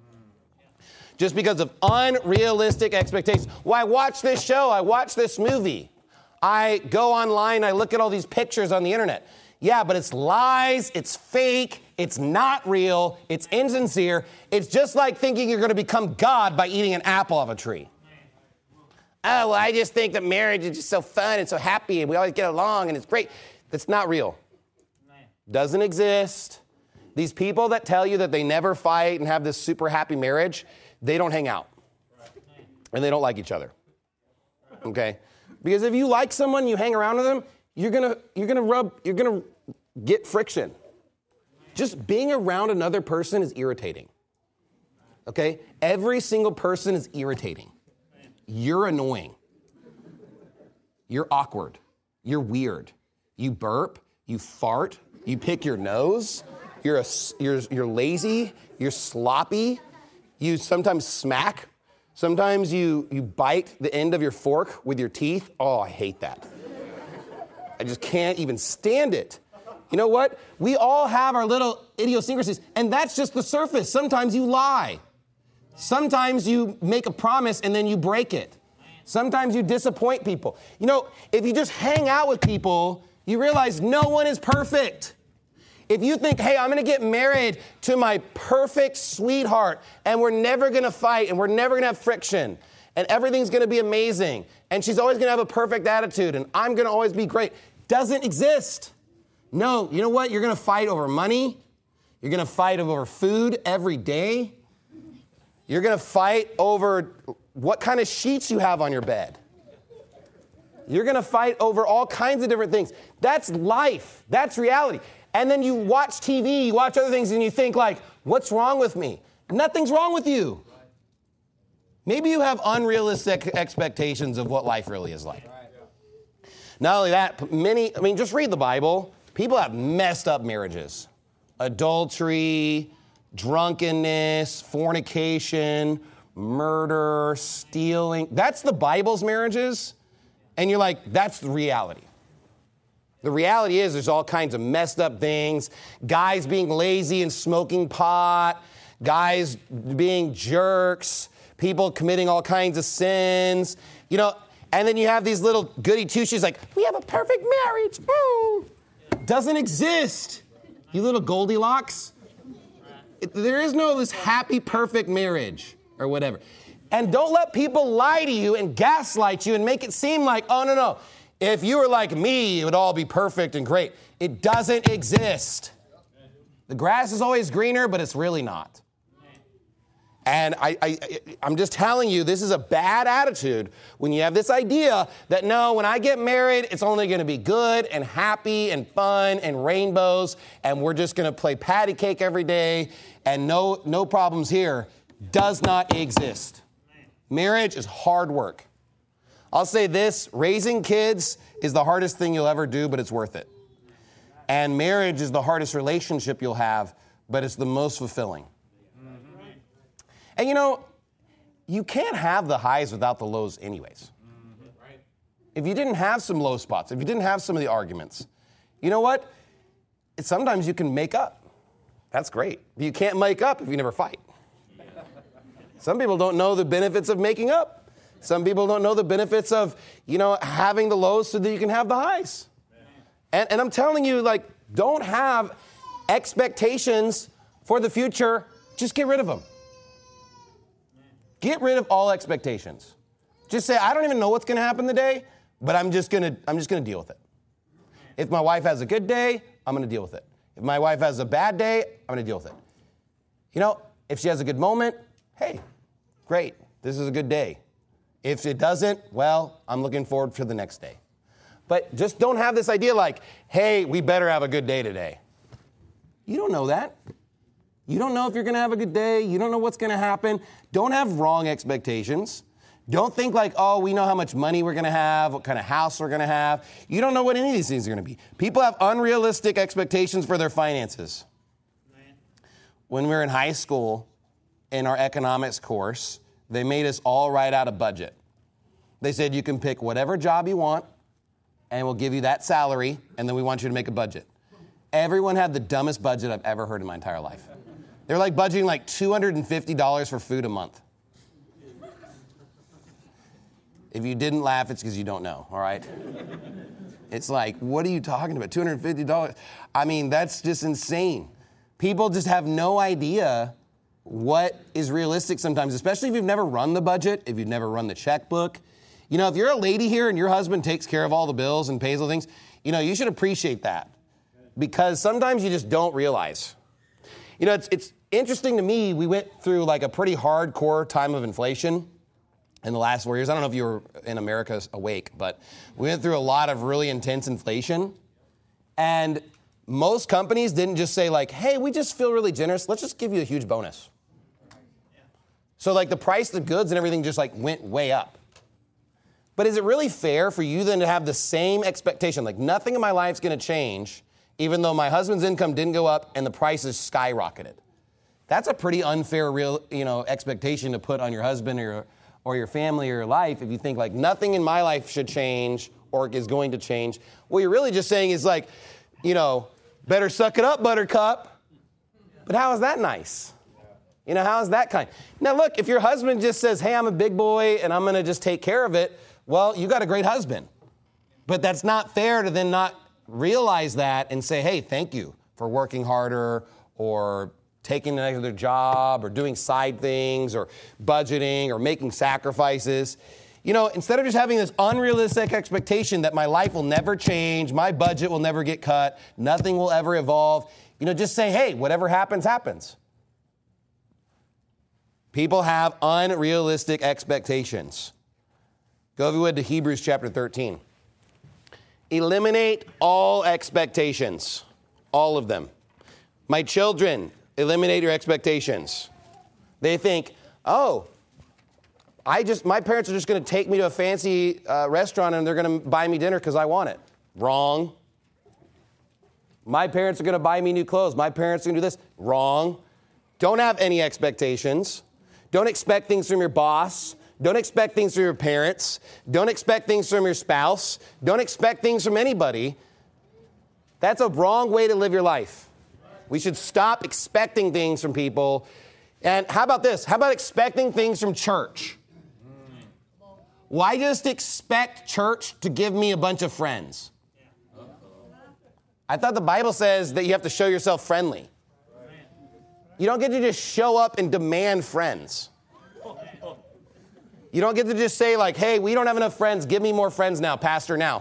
Just because of unrealistic expectations. Well, I watch this show, I watch this movie. I go online, I look at all these pictures on the internet. Yeah, but it's lies, it's fake, it's not real, it's insincere. It's just like thinking you're going to become God by eating an apple off a tree. Oh, well, I just think that marriage is just so fun and so happy and we always get along and it's great. That's not real. Doesn't exist. These people that tell you that they never fight and have this super happy marriage, they don't hang out. And they don't like each other. Okay? Because if you like someone, you hang around with them, you're gonna you're gonna rub, you're gonna get friction. Just being around another person is irritating. Okay? Every single person is irritating. You're annoying. You're awkward. You're weird. You burp. You fart. You pick your nose. You're a, you're you're lazy. You're sloppy. You sometimes smack. Sometimes you you bite the end of your fork with your teeth. Oh, I hate that. I just can't even stand it. You know what? We all have our little idiosyncrasies, and that's just the surface. Sometimes you lie. Sometimes you make a promise and then you break it. Sometimes you disappoint people. You know, if you just hang out with people, you realize no one is perfect. If you think, hey, I'm going to get married to my perfect sweetheart and we're never going to fight and we're never going to have friction and everything's going to be amazing and she's always going to have a perfect attitude and I'm going to always be great, doesn't exist. No, you know what? You're going to fight over money. You're going to fight over food every day. You're going to fight over what kind of sheets you have on your bed. You're going to fight over all kinds of different things. That's life. That's reality. And then you watch T V, you watch other things, and you think like, what's wrong with me? Nothing's wrong with you. Maybe you have unrealistic expectations of what life really is like. Not only that, many, I mean, just read the Bible. People have messed up marriages. Adultery, drunkenness, fornication, murder, stealing. That's the Bible's marriages. And you're like, that's the reality. The reality is there's all kinds of messed up things. Guys being lazy and smoking pot. Guys being jerks. People committing all kinds of sins. You know, and then you have these little goody two-shoes like, we have a perfect marriage. Mm. Doesn't exist. You little Goldilocks. There is no this happy, perfect marriage or whatever. And don't let people lie to you and gaslight you and make it seem like, oh, no, no. If you were like me, it would all be perfect and great. It doesn't exist. The grass is always greener, but it's really not. And I, I, I'm just telling you, this is a bad attitude when you have this idea that, no, when I get married, it's only going to be good and happy and fun and rainbows, and we're just going to play patty cake every day, and no, no problems here. Does not exist. Marriage is hard work. I'll say this, raising kids is the hardest thing you'll ever do, but it's worth it. And marriage is the hardest relationship you'll have, but it's the most fulfilling. Mm-hmm. And you know, you can't have the highs without the lows anyways. Mm-hmm. Right. If you didn't have some low spots, if you didn't have some of the arguments, you know what? It's, sometimes you can make up. That's great. You can't make up if you never fight. Some people don't know the benefits of making up. Some people don't know the benefits of, you know, having the lows so that you can have the highs. And, and I'm telling you, like, don't have expectations for the future. Just get rid of them. Get rid of all expectations. Just say, I don't even know what's going to happen today, but I'm just going to I'm just going to deal with it. If my wife has a good day, I'm going to deal with it. If my wife has a bad day, I'm going to deal with it. You know, if she has a good moment, hey, great. This is a good day. If it doesn't, well, I'm looking forward to the next day. But just don't have this idea like, hey, we better have a good day today. You don't know that. You don't know if you're going to have a good day. You don't know what's going to happen. Don't have wrong expectations. Don't think like, oh, we know how much money we're going to have, what kind of house we're going to have. You don't know what any of these things are going to be. People have unrealistic expectations for their finances. when we were in high school in our economics course, they made us all write out a budget. They said you can pick whatever job you want, and we'll give you that salary, and then we want you to make a budget. Everyone had the dumbest budget I've ever heard in my entire life. They were like budgeting like two hundred fifty dollars for food a month. If you didn't laugh, it's because you don't know, all right? It's like, what are you talking about? two hundred fifty dollars? I mean, that's just insane. People just have no idea what is realistic sometimes, especially if you've never run the budget, if you've never run the checkbook. You know, if you're a lady here and your husband takes care of all the bills and pays all things, you know, you should appreciate that because sometimes you just don't realize. You know, it's it's interesting to me, we went through like a pretty hardcore time of inflation in the last four years. I don't know if you were in America awake, but we went through a lot of really intense inflation. And most companies didn't just say like, hey, we just feel really generous. Let's just give you a huge bonus. So like the price of goods and everything just like went way up. But is it really fair for you then to have the same expectation? Like nothing in my life's going to change, even though my husband's income didn't go up and the prices skyrocketed. That's a pretty unfair real, you know, expectation to put on your husband or your or your family or your life, if you think like nothing in my life should change or is going to change. What you're really just saying is like, you know, better suck it up, buttercup. But how is that nice? You know, how is that kind? Now look, if your husband just says, hey, I'm a big boy and I'm going to just take care of it, well, you got a great husband. But that's not fair to then not realize that and say, hey, thank you for working harder or taking another job or doing side things or budgeting or making sacrifices. You know, instead of just having this unrealistic expectation that my life will never change, my budget will never get cut, nothing will ever evolve, you know, just say, hey, whatever happens, happens. People have unrealistic expectations. Go, if you would, to Hebrews chapter thirteen. Eliminate all expectations, all of them. My children, eliminate your expectations. They think, oh, I just, my parents are just going to take me to a fancy uh, restaurant and they're going to buy me dinner because I want it. Wrong. My parents are going to buy me new clothes. My parents are going to do this. Wrong. Don't have any expectations. Don't expect things from your boss. Don't expect things from your parents. Don't expect things from your spouse. Don't expect things from anybody. That's a wrong way to live your life. We should stop expecting things from people. And how about this? How about expecting things from church? Why just expect church to give me a bunch of friends? I thought the Bible says that you have to show yourself friendly. You don't get to just show up and demand friends. You don't get to just say like, hey, we don't have enough friends. Give me more friends now, Pastor, now.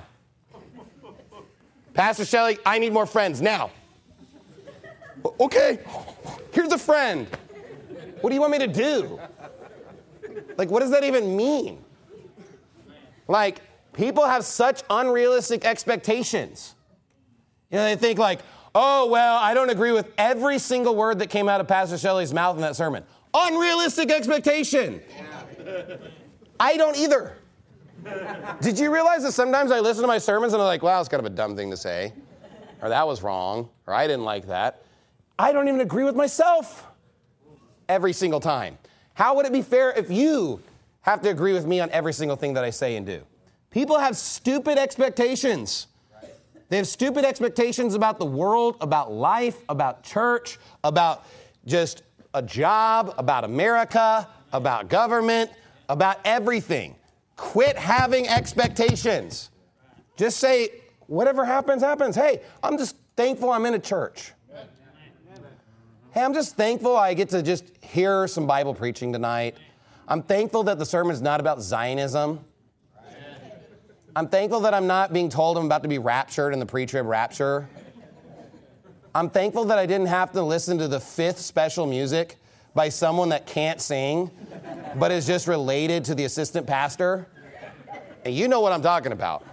Pastor Shelley, I need more friends now. Okay, here's a friend. What do you want me to do? Like, what does that even mean? Like, people have such unrealistic expectations. You know, they think like, oh, well, I don't agree with every single word that came out of Pastor Shelley's mouth in that sermon. Unrealistic expectation. I don't either. Did you realize that sometimes I listen to my sermons and I'm like, wow, it's kind of a dumb thing to say. Or that was wrong. Or I didn't like that. I don't even agree with myself every single time. How would it be fair if you have to agree with me on every single thing that I say and do? People have stupid expectations. They have stupid expectations about the world, about life, about church, about just a job, about America, about government, about everything. Quit having expectations. Just say, whatever happens, happens. Hey, I'm just thankful I'm in a church. Hey, I'm just thankful I get to just hear some Bible preaching tonight. I'm thankful that the sermon's not about Zionism. I'm thankful that I'm not being told I'm about to be raptured in the pre-trib rapture. I'm thankful that I didn't have to listen to the fifth special music by someone that can't sing, but is just related to the assistant pastor. And you know what I'm talking about.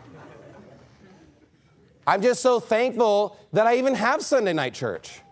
I'm just so thankful that I even have Sunday night church.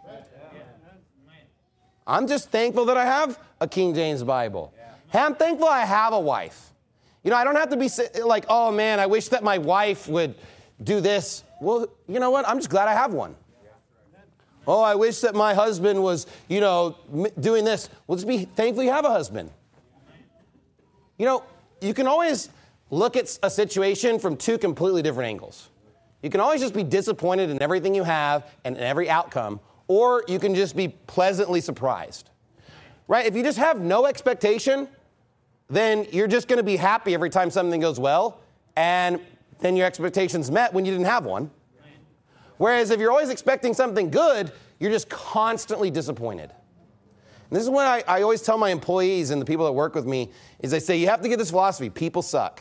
I'm just thankful that I have a King James Bible. Hey, I'm thankful I have a wife. You know, I don't have to be like, oh man, I wish that my wife would do this. Well, you know what? I'm just glad I have one. Oh, I wish that my husband was, you know, doing this. Well, just be thankful you have a husband. You know, you can always look at a situation from two completely different angles. You can always just be disappointed in everything you have and in every outcome, or you can just be pleasantly surprised, right? If you just have no expectation, then you're just going to be happy every time something goes well, and then your expectations met when you didn't have one. Whereas if you're always expecting something good, you're just constantly disappointed. And this is what I, I always tell my employees and the people that work with me, is I say, you have to get this philosophy, people suck.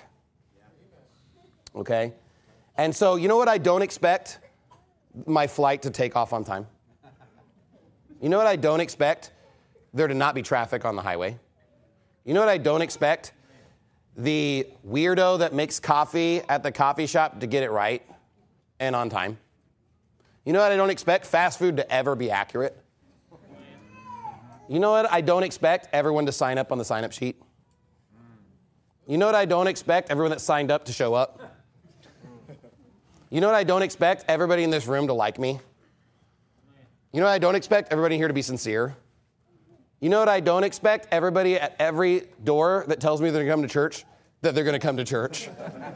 Okay? And so, you know what I don't expect? My flight to take off on time. You know what I don't expect? There to not be traffic on the highway. You know what I don't expect? The weirdo that makes coffee at the coffee shop to get it right and on time. You know what I don't expect? Fast food to ever be accurate. You know what I don't expect? Everyone to sign up on the sign-up sheet. You know what I don't expect? Everyone that signed up to show up. You know what I don't expect? Everybody in this room to like me. You know what I don't expect? Everybody here to be sincere. You know what I don't expect? Everybody at every door that tells me they're going to come to church, that they're going to come to church.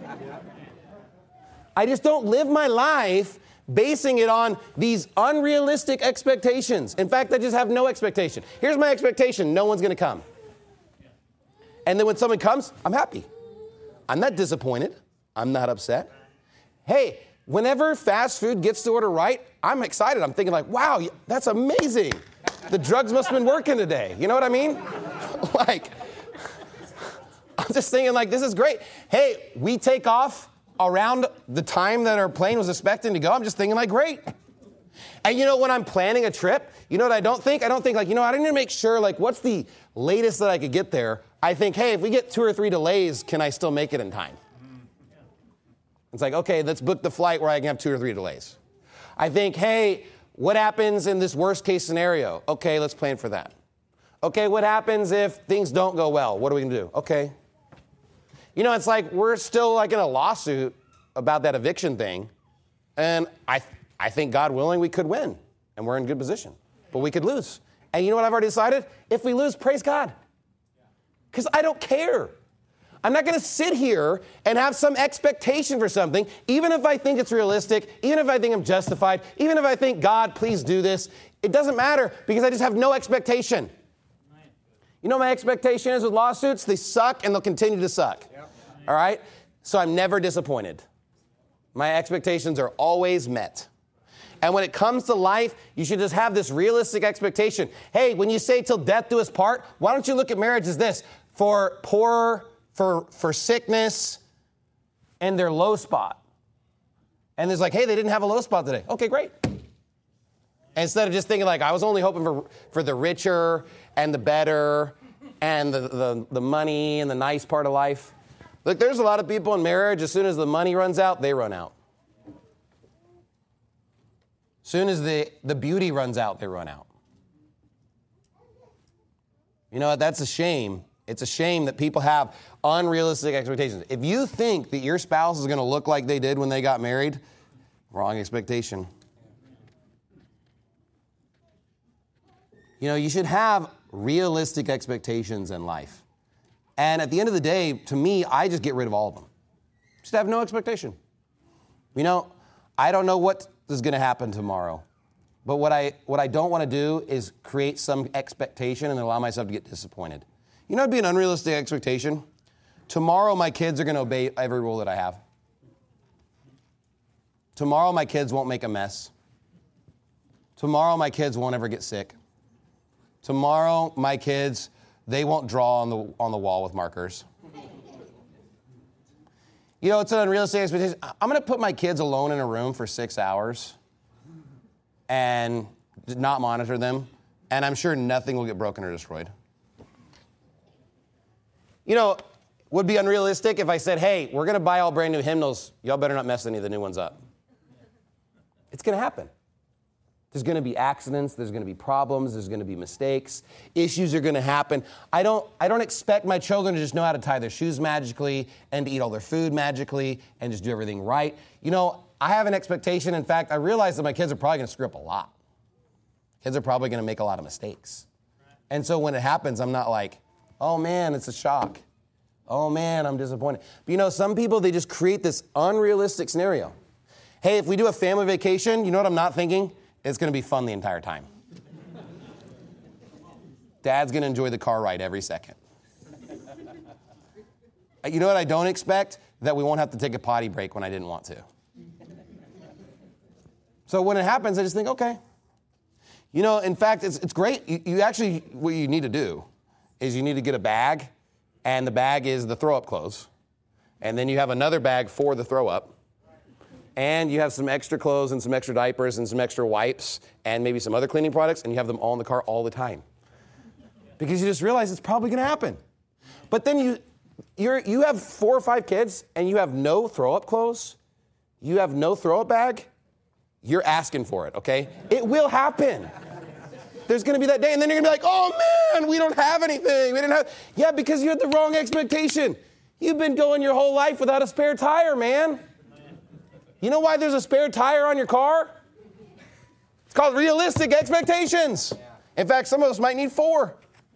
I just don't live my life basing it on these unrealistic expectations. In fact, I just have no expectation. Here's my expectation. No one's going to come. And then when someone comes, I'm happy. I'm not disappointed. I'm not upset. Hey, whenever fast food gets the order right, I'm excited. I'm thinking like, wow, that's amazing. The drugs must have been working today. You know what I mean? Like, I'm just thinking like, this is great. Hey, we take off around the time that our plane was expecting to go. I'm just thinking like, great. And you know, when I'm planning a trip, you know what I don't think? I don't think like, you know, I need to make sure like, what's the latest that I could get there? I think, hey, if we get two or three delays, can I still make it in time? It's like, okay, let's book the flight where I can have two or three delays. I think, hey, what happens in this worst case scenario? Okay, let's plan for that. Okay, what happens if things don't go well? What are we gonna do? Okay. You know, it's like we're still like in a lawsuit about that eviction thing. And I, I think God willing, we could win. And we're in good position. But we could lose. And you know what I've already decided? If we lose, praise God. Because I don't care. I'm not going to sit here and have some expectation for something, even if I think it's realistic, even if I think I'm justified, even if I think, God, please do this. It doesn't matter because I just have no expectation. You know what my expectation is with lawsuits? They suck and they'll continue to suck. Yep. All right? So I'm never disappointed. My expectations are always met. And when it comes to life, you should just have this realistic expectation. Hey, when you say till death do us part, why don't you look at marriage as this? For poor, for, for sickness, and their low spot. And there's like, hey, they didn't have a low spot today. Okay, great. Instead of just thinking like, I was only hoping for, for the richer and the better and the, the, the money and the nice part of life. Look, there's a lot of people in marriage, as soon as the money runs out, they run out. As soon as the, the beauty runs out, they run out. You know what? That's a shame. It's a shame that people have unrealistic expectations. If you think that your spouse is going to look like they did when they got married, wrong expectation. You know, you should have realistic expectations in life. And at the end of the day, to me, I just get rid of all of them. Just have no expectation. You know, I don't know what is going to happen tomorrow. But what I what I don't want to do is create some expectation and allow myself to get disappointed. You know, it'd be an unrealistic expectation. Tomorrow, my kids are going to obey every rule that I have. Tomorrow, my kids won't make a mess. Tomorrow, my kids won't ever get sick. Tomorrow, my kids, they won't draw on the on the wall with markers. You know, it's an unrealistic expectation. I'm going to put my kids alone in a room for six hours and not monitor them, and I'm sure nothing will get broken or destroyed. You know, would be unrealistic if I said, hey, we're going to buy all brand new hymnals. Y'all better not mess any of the new ones up. It's going to happen. There's going to be accidents. There's going to be problems. There's going to be mistakes. Issues are going to happen. I don't, I don't expect my children to just know how to tie their shoes magically and to eat all their food magically and just do everything right. You know, I have an expectation. In fact, I realize that my kids are probably going to screw up a lot. Kids are probably going to make a lot of mistakes. And so when it happens, I'm not like, oh man, it's a shock. Oh man, I'm disappointed. But you know, some people, they just create this unrealistic scenario. Hey, if we do a family vacation, you know what I'm not thinking? It's going to be fun the entire time. Dad's going to enjoy the car ride every second. You know what I don't expect? That we won't have to take a potty break when I didn't want to. So when it happens, I just think, okay. You know, in fact, it's it's great. You, you actually, what you need to do is you need to get a bag, and the bag is the throw-up clothes. And then you have another bag for the throw-up. And you have some extra clothes and some extra diapers and some extra wipes and maybe some other cleaning products, and you have them all in the car all the time. Because you just realize it's probably going to happen. But then you you're, you have four or five kids, and you have no throw-up clothes, you have no throw-up bag, you're asking for it, okay? It will happen. There's going to be that day, and then you're going to be like, oh, man, we don't have anything. We didn't have... Yeah, because you had the wrong expectation. You've been going your whole life without a spare tire, man. You know why there's a spare tire on your car? It's called realistic expectations. In fact, some of us might need four.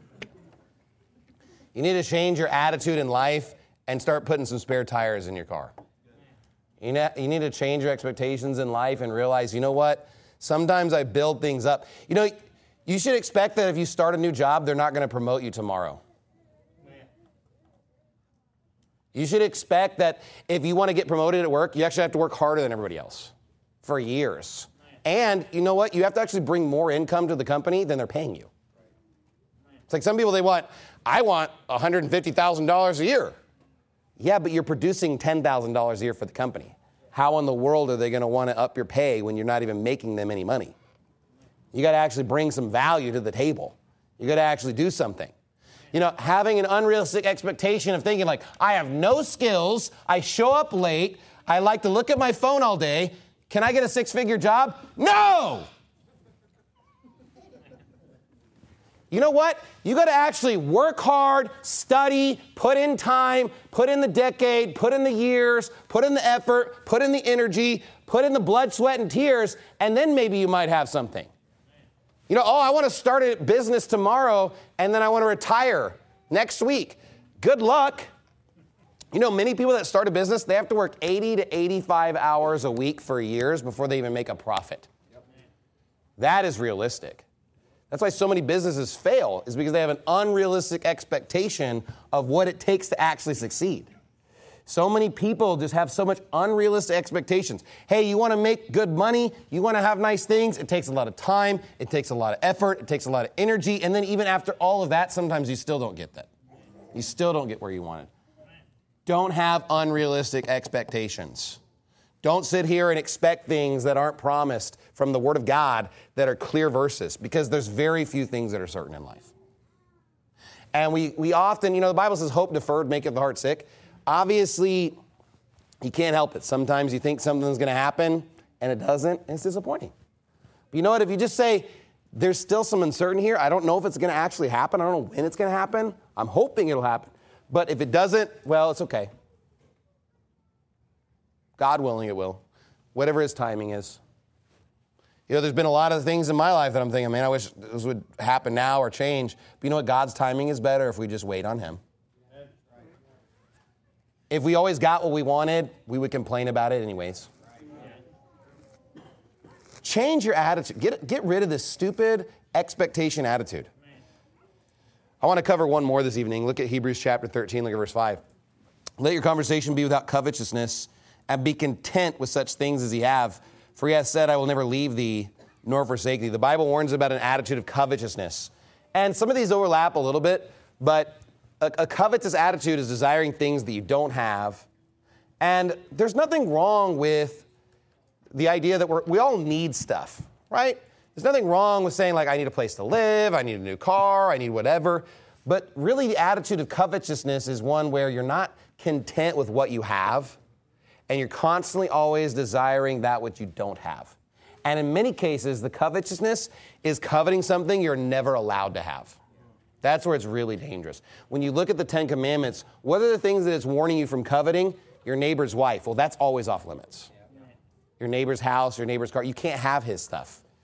You need to change your attitude in life and start putting some spare tires in your car. You need to change your expectations in life and realize, you know what? Sometimes I build things up. You know, you should expect that if you start a new job, they're not going to promote you tomorrow. You should expect that if you want to get promoted at work, you actually have to work harder than everybody else for years. And you know what? You have to actually bring more income to the company than they're paying you. It's like some people, they want, I want one hundred fifty thousand dollars a year. Yeah, but you're producing ten thousand dollars a year for the company. How in the world are they going to want to up your pay when you're not even making them any money? You got to actually bring some value to the table. You got to actually do something. You know, having an unrealistic expectation of thinking like, I have no skills, I show up late, I like to look at my phone all day, can I get a six-figure job? No! You know what? You got to actually work hard, study, put in time, put in the decade, put in the years, put in the effort, put in the energy, put in the blood, sweat, and tears, and then maybe you might have something. You know, oh, I want to start a business tomorrow, and then I want to retire next week. Good luck. You know, many people that start a business, they have to work eighty to eighty-five hours a week for years before they even make a profit. That is realistic. That's why so many businesses fail, is because they have an unrealistic expectation of what it takes to actually succeed. So many people just have so much unrealistic expectations. Hey, you want to make good money, you want to have nice things, it takes a lot of time, it takes a lot of effort, it takes a lot of energy, and then even after all of that, sometimes you still don't get that. You still don't get where you wanted. Don't have unrealistic expectations. Don't sit here and expect things that aren't promised from the Word of God that are clear verses, because there's very few things that are certain in life. And we, we often, you know, the Bible says hope deferred maketh the heart sick. Obviously, you can't help it. Sometimes you think something's going to happen, and it doesn't, and it's disappointing. But you know what? If you just say, there's still some uncertainty here, I don't know if it's going to actually happen, I don't know when it's going to happen, I'm hoping it'll happen. But if it doesn't, well, it's okay. God willing, it will. Whatever His timing is. You know, there's been a lot of things in my life that I'm thinking, man, I wish this would happen now or change. But you know what? God's timing is better if we just wait on Him. If we always got what we wanted, we would complain about it anyways. Change your attitude. Get, get rid of this stupid expectation attitude. I want to cover one more this evening. Look at Hebrews chapter thirteen, look at verse five. Let your conversation be without covetousness, and be content with such things as ye have. For He hath said, I will never leave thee, nor forsake thee. The Bible warns about an attitude of covetousness. And some of these overlap a little bit, but a, a covetous attitude is desiring things that you don't have. And there's nothing wrong with the idea that we're, we all need stuff, right? There's nothing wrong with saying, like, I need a place to live, I need a new car, I need whatever. But really, the attitude of covetousness is one where you're not content with what you have, and you're constantly always desiring that which you don't have. And in many cases, the covetousness is coveting something you're never allowed to have. That's where it's really dangerous. When you look at the Ten Commandments, what are the things that it's warning you from coveting? Your neighbor's wife. Well, that's always off limits. Your neighbor's house, your neighbor's car. You can't have his stuff.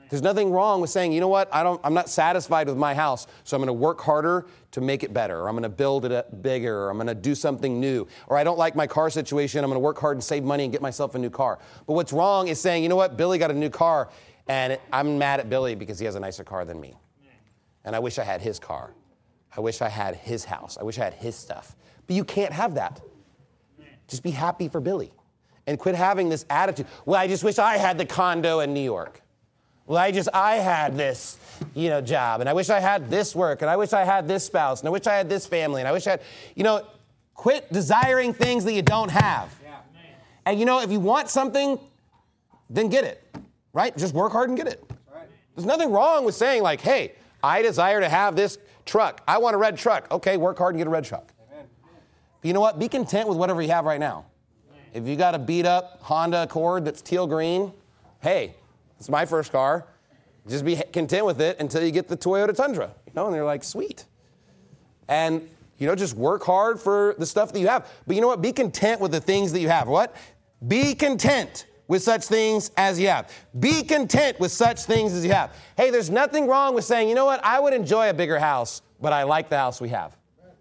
There's nothing wrong with saying, you know what, I don't, I'm not satisfied with my house, so I'm going to work harder to make it better, or I'm going to build it bigger, or I'm going to do something new, or I don't like my car situation, I'm going to work hard and save money and get myself a new car. But what's wrong is saying, you know what, Billy got a new car, and I'm mad at Billy because he has a nicer car than me. And I wish I had his car. I wish I had his house. I wish I had his stuff. But you can't have that. Just be happy for Billy. And quit having this attitude, well, I just wish I had the condo in New York. Well, I just, I had this, you know, job, and I wish I had this work, and I wish I had this spouse, and I wish I had this family, and I wish I had, you know, quit desiring things that you don't have. Yeah. And, you know, if you want something, then get it, right? Just work hard and get it. Right. There's nothing wrong with saying, like, hey, I desire to have this truck. I want a red truck. Okay, work hard and get a red truck. Amen. But you know what? Be content with whatever you have right now. Amen. If you got a beat-up Honda Accord that's teal green, hey, it's my first car. Just be content with it until you get the Toyota Tundra, you know, and they're like, sweet. And, you know, just work hard for the stuff that you have. But you know what? Be content with the things that you have. What? Be content with such things as you have. Be content with such things as you have. Hey, there's nothing wrong with saying, you know what? I would enjoy a bigger house, but I like the house we have.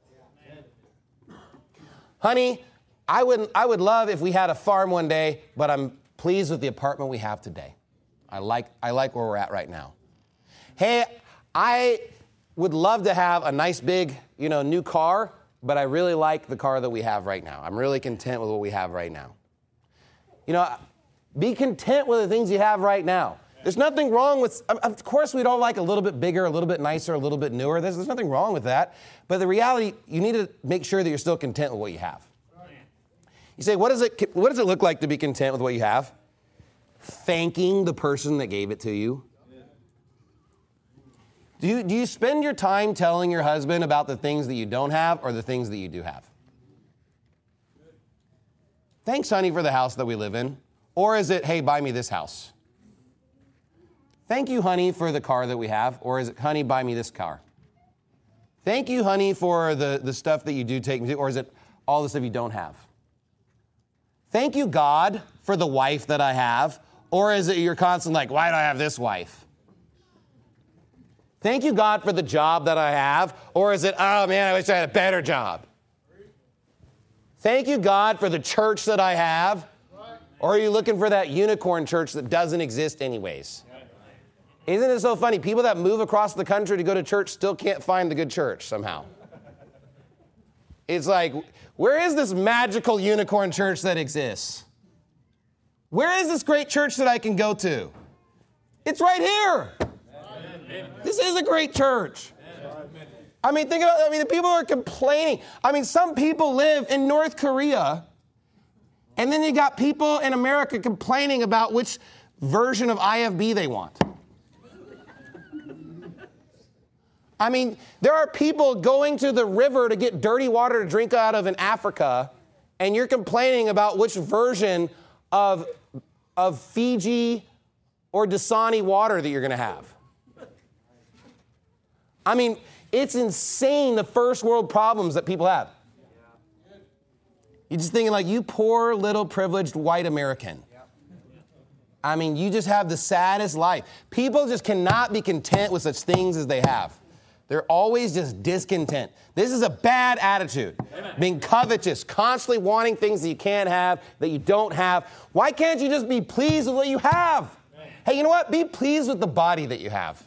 Honey, I would, I would love if we had a farm one day, but I'm pleased with the apartment we have today. I like I like where we're at right now. Hey, I would love to have a nice big, you know, new car, but I really like the car that we have right now. I'm really content with what we have right now. You know, be content with the things you have right now. There's nothing wrong with, of course we'd all like a little bit bigger, a little bit nicer, a little bit newer. There's, there's nothing wrong with that. But the reality, you need to make sure that you're still content with what you have. You say, what does it, what does it look like to be content with what you have? Thanking the person that gave it to you. Do you, do you spend your time telling your husband about the things that you don't have or the things that you do have? Thanks, honey, for the house that we live in. Or is it, hey, buy me this house? Thank you, honey, for the car that we have. Or is it, honey, buy me this car? Thank you, honey, for the, the stuff that you do take me to. Or is it all the stuff you don't have? Thank you, God, for the wife that I have. Or is it you're constantly like, why do I have this wife? Thank you, God, for the job that I have. Or is it, oh, man, I wish I had a better job? Thank you, God, for the church that I have. Or are you looking for that unicorn church that doesn't exist anyways? Isn't it so funny? People that move across the country to go to church still can't find the good church somehow. It's like, where is this magical unicorn church that exists? Where is this great church that I can go to? It's right here. This is a great church. I mean, think about, I mean, the people are complaining. I mean, some people live in North Korea, and then you got people in America complaining about which version of I F B they want. I mean, there are people going to the river to get dirty water to drink out of in Africa, and you're complaining about which version of, of Fiji or Dasani water that you're going to have. I mean, it's insane the first world problems that people have. You're just thinking like, you poor little privileged white American. I mean, you just have the saddest life. People just cannot be content with such things as they have. They're always just discontent. This is a bad attitude. Amen. Being covetous, constantly wanting things that you can't have, that you don't have. Why can't you just be pleased with what you have? Amen. Hey, you know what? Be pleased with the body that you have.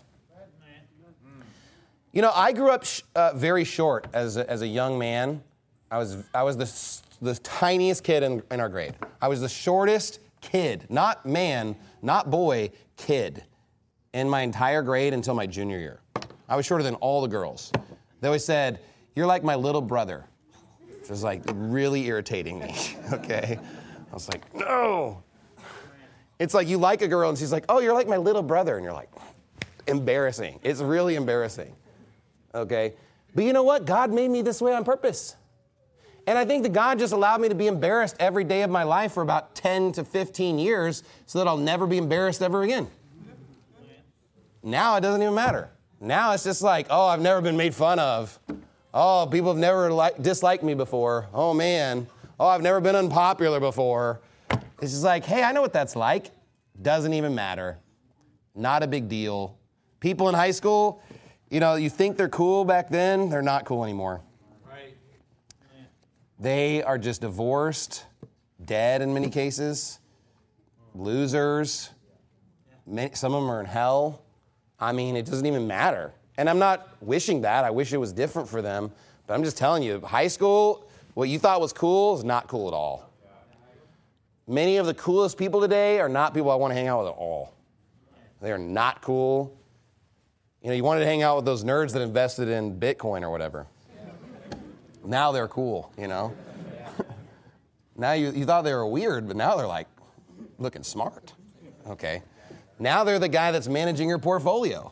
You know, I grew up sh- uh, very short as a, as a young man. I was I was the, the tiniest kid in, in our grade. I was the shortest kid, not man, not boy, kid, in my entire grade until my junior year. I was shorter than all the girls. They always said, you're like my little brother, which was like really irritating me, okay? I was like, no. It's like you like a girl and she's like, oh, you're like my little brother. And you're like, embarrassing. It's really embarrassing, okay? But you know what? God made me this way on purpose. And I think that God just allowed me to be embarrassed every day of my life for about ten to fifteen years so that I'll never be embarrassed ever again. Now it doesn't even matter. Now it's just like, oh, I've never been made fun of. Oh, people have never li- disliked me before. Oh, man. Oh, I've never been unpopular before. It's just like, hey, I know what that's like. Doesn't even matter. Not a big deal. People in high school, you know, you think they're cool back then, they're not cool anymore. Right. They are just divorced, dead in many cases, losers. Many, some of them are in hell. I mean, it doesn't even matter. And I'm not wishing that. I wish it was different for them. But I'm just telling you, high school, what you thought was cool is not cool at all. Many of the coolest people today are not people I want to hang out with at all. They are not cool. You know, you wanted to hang out with those nerds that invested in Bitcoin or whatever. Now they're cool, you know. Now you, you thought they were weird, but now they're like looking smart. Okay. Now they're the guy that's managing your portfolio.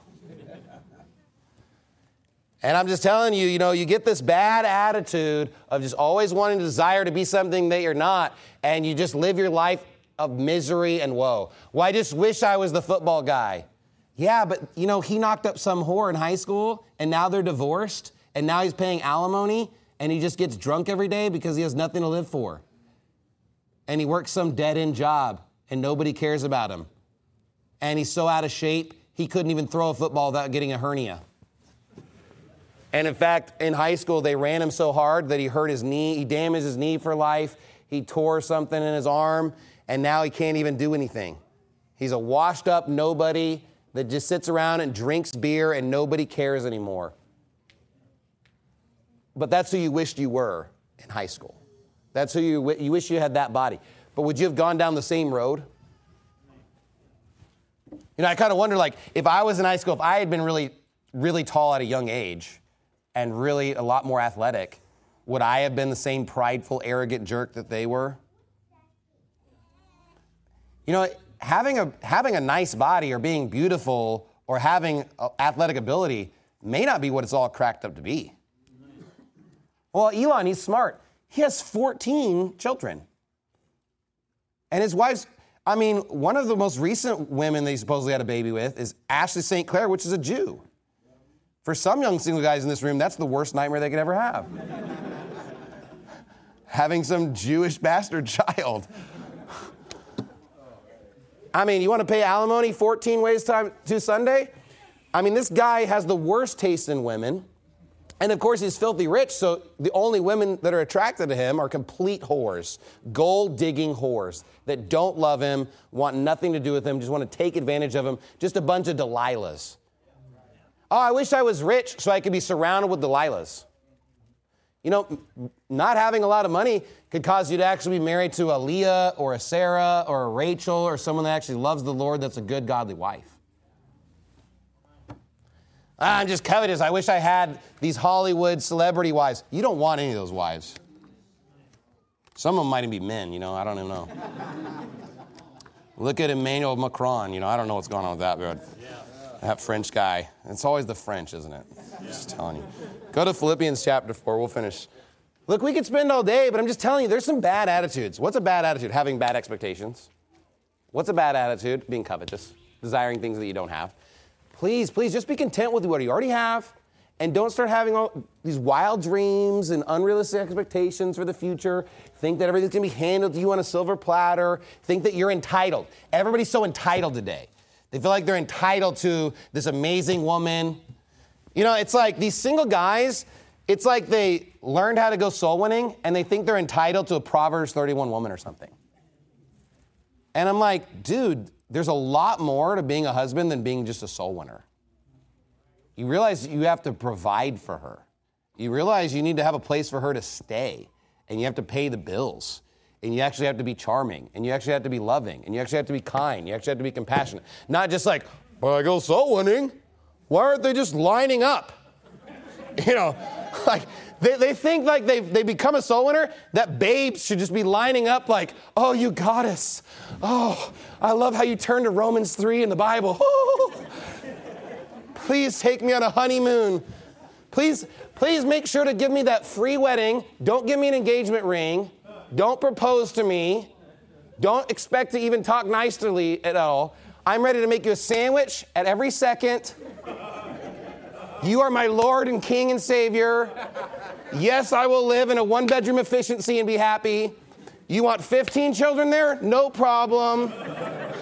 And I'm just telling you, you know, you get this bad attitude of just always wanting to desire to be something that you're not, and you just live your life of misery and woe. Well, I just wish I was the football guy. Yeah, but, you know, he knocked up some whore in high school, and now they're divorced, and now he's paying alimony, and he just gets drunk every day because he has nothing to live for. And he works some dead-end job, and nobody cares about him. And he's so out of shape, he couldn't even throw a football without getting a hernia. And in fact, in high school, they ran him so hard that he hurt his knee. He damaged his knee for life. He tore something in his arm, and now he can't even do anything. He's a washed-up nobody that just sits around and drinks beer, and nobody cares anymore. But that's who you wished you were in high school. That's who you, you wish you had that body. But would you have gone down the same road? You know, I kind of wonder, like, if I was in high school, if I had been really, really tall at a young age and really a lot more athletic, would I have been the same prideful, arrogant jerk that they were? You know, having a having a nice body or being beautiful or having athletic ability may not be what it's all cracked up to be. Well, Elon, he's smart. He has fourteen children. And his wife's, I mean, one of the most recent women that he supposedly had a baby with is Ashley Saint Clair, which is a Jew. For some young single guys in this room, that's the worst nightmare they could ever have. Having some Jewish bastard child. I mean, you want to pay alimony fourteen ways time to Sunday? I mean, this guy has the worst taste in women. And of course, he's filthy rich, so the only women that are attracted to him are complete whores, gold-digging whores that don't love him, want nothing to do with him, just want to take advantage of him, just a bunch of Delilahs. Oh, I wish I was rich so I could be surrounded with Delilahs. You know, not having a lot of money could cause you to actually be married to a Leah or a Sarah or a Rachel or someone that actually loves the Lord that's a good, godly wife. I'm just covetous. I wish I had these Hollywood celebrity wives. You don't want any of those wives. Some of them might even be men, you know. I don't even know. Look at Emmanuel Macron. You know, I don't know what's going on with that, but that French guy. It's always the French, isn't it? I'm just telling you. Go to Philippians chapter four. We'll finish. Look, we could spend all day, but I'm just telling you, there's some bad attitudes. What's a bad attitude? Having bad expectations. What's a bad attitude? Being covetous. Desiring things that you don't have. Please, please, just be content with what you already have, and don't start having all these wild dreams and unrealistic expectations for the future. Think that everything's going to be handed to you on a silver platter. Think that you're entitled. Everybody's so entitled today. They feel like they're entitled to this amazing woman. You know, it's like these single guys, it's like they learned how to go soul winning, and they think they're entitled to a Proverbs thirty-one woman or something. And I'm like, dude, there's a lot more to being a husband than being just a soul winner. You realize you have to provide for her. You realize you need to have a place for her to stay, and you have to pay the bills, and you actually have to be charming, and you actually have to be loving, and you actually have to be kind, you actually have to be compassionate. Not just like, well, I go soul winning. Why aren't they just lining up? You know, like they, they think like they they become a soul winner, that babes should just be lining up like, oh, you goddess. Oh, I love how you turn to Romans three in the Bible. Oh, please take me on a honeymoon. Please, please make sure to give me that free wedding. Don't give me an engagement ring. Don't propose to me. Don't expect to even talk nicely at all. I'm ready to make you a sandwich at every second. You are my Lord and King and Savior. Yes, I will live in a one-bedroom efficiency and be happy. You want fifteen children there? No problem.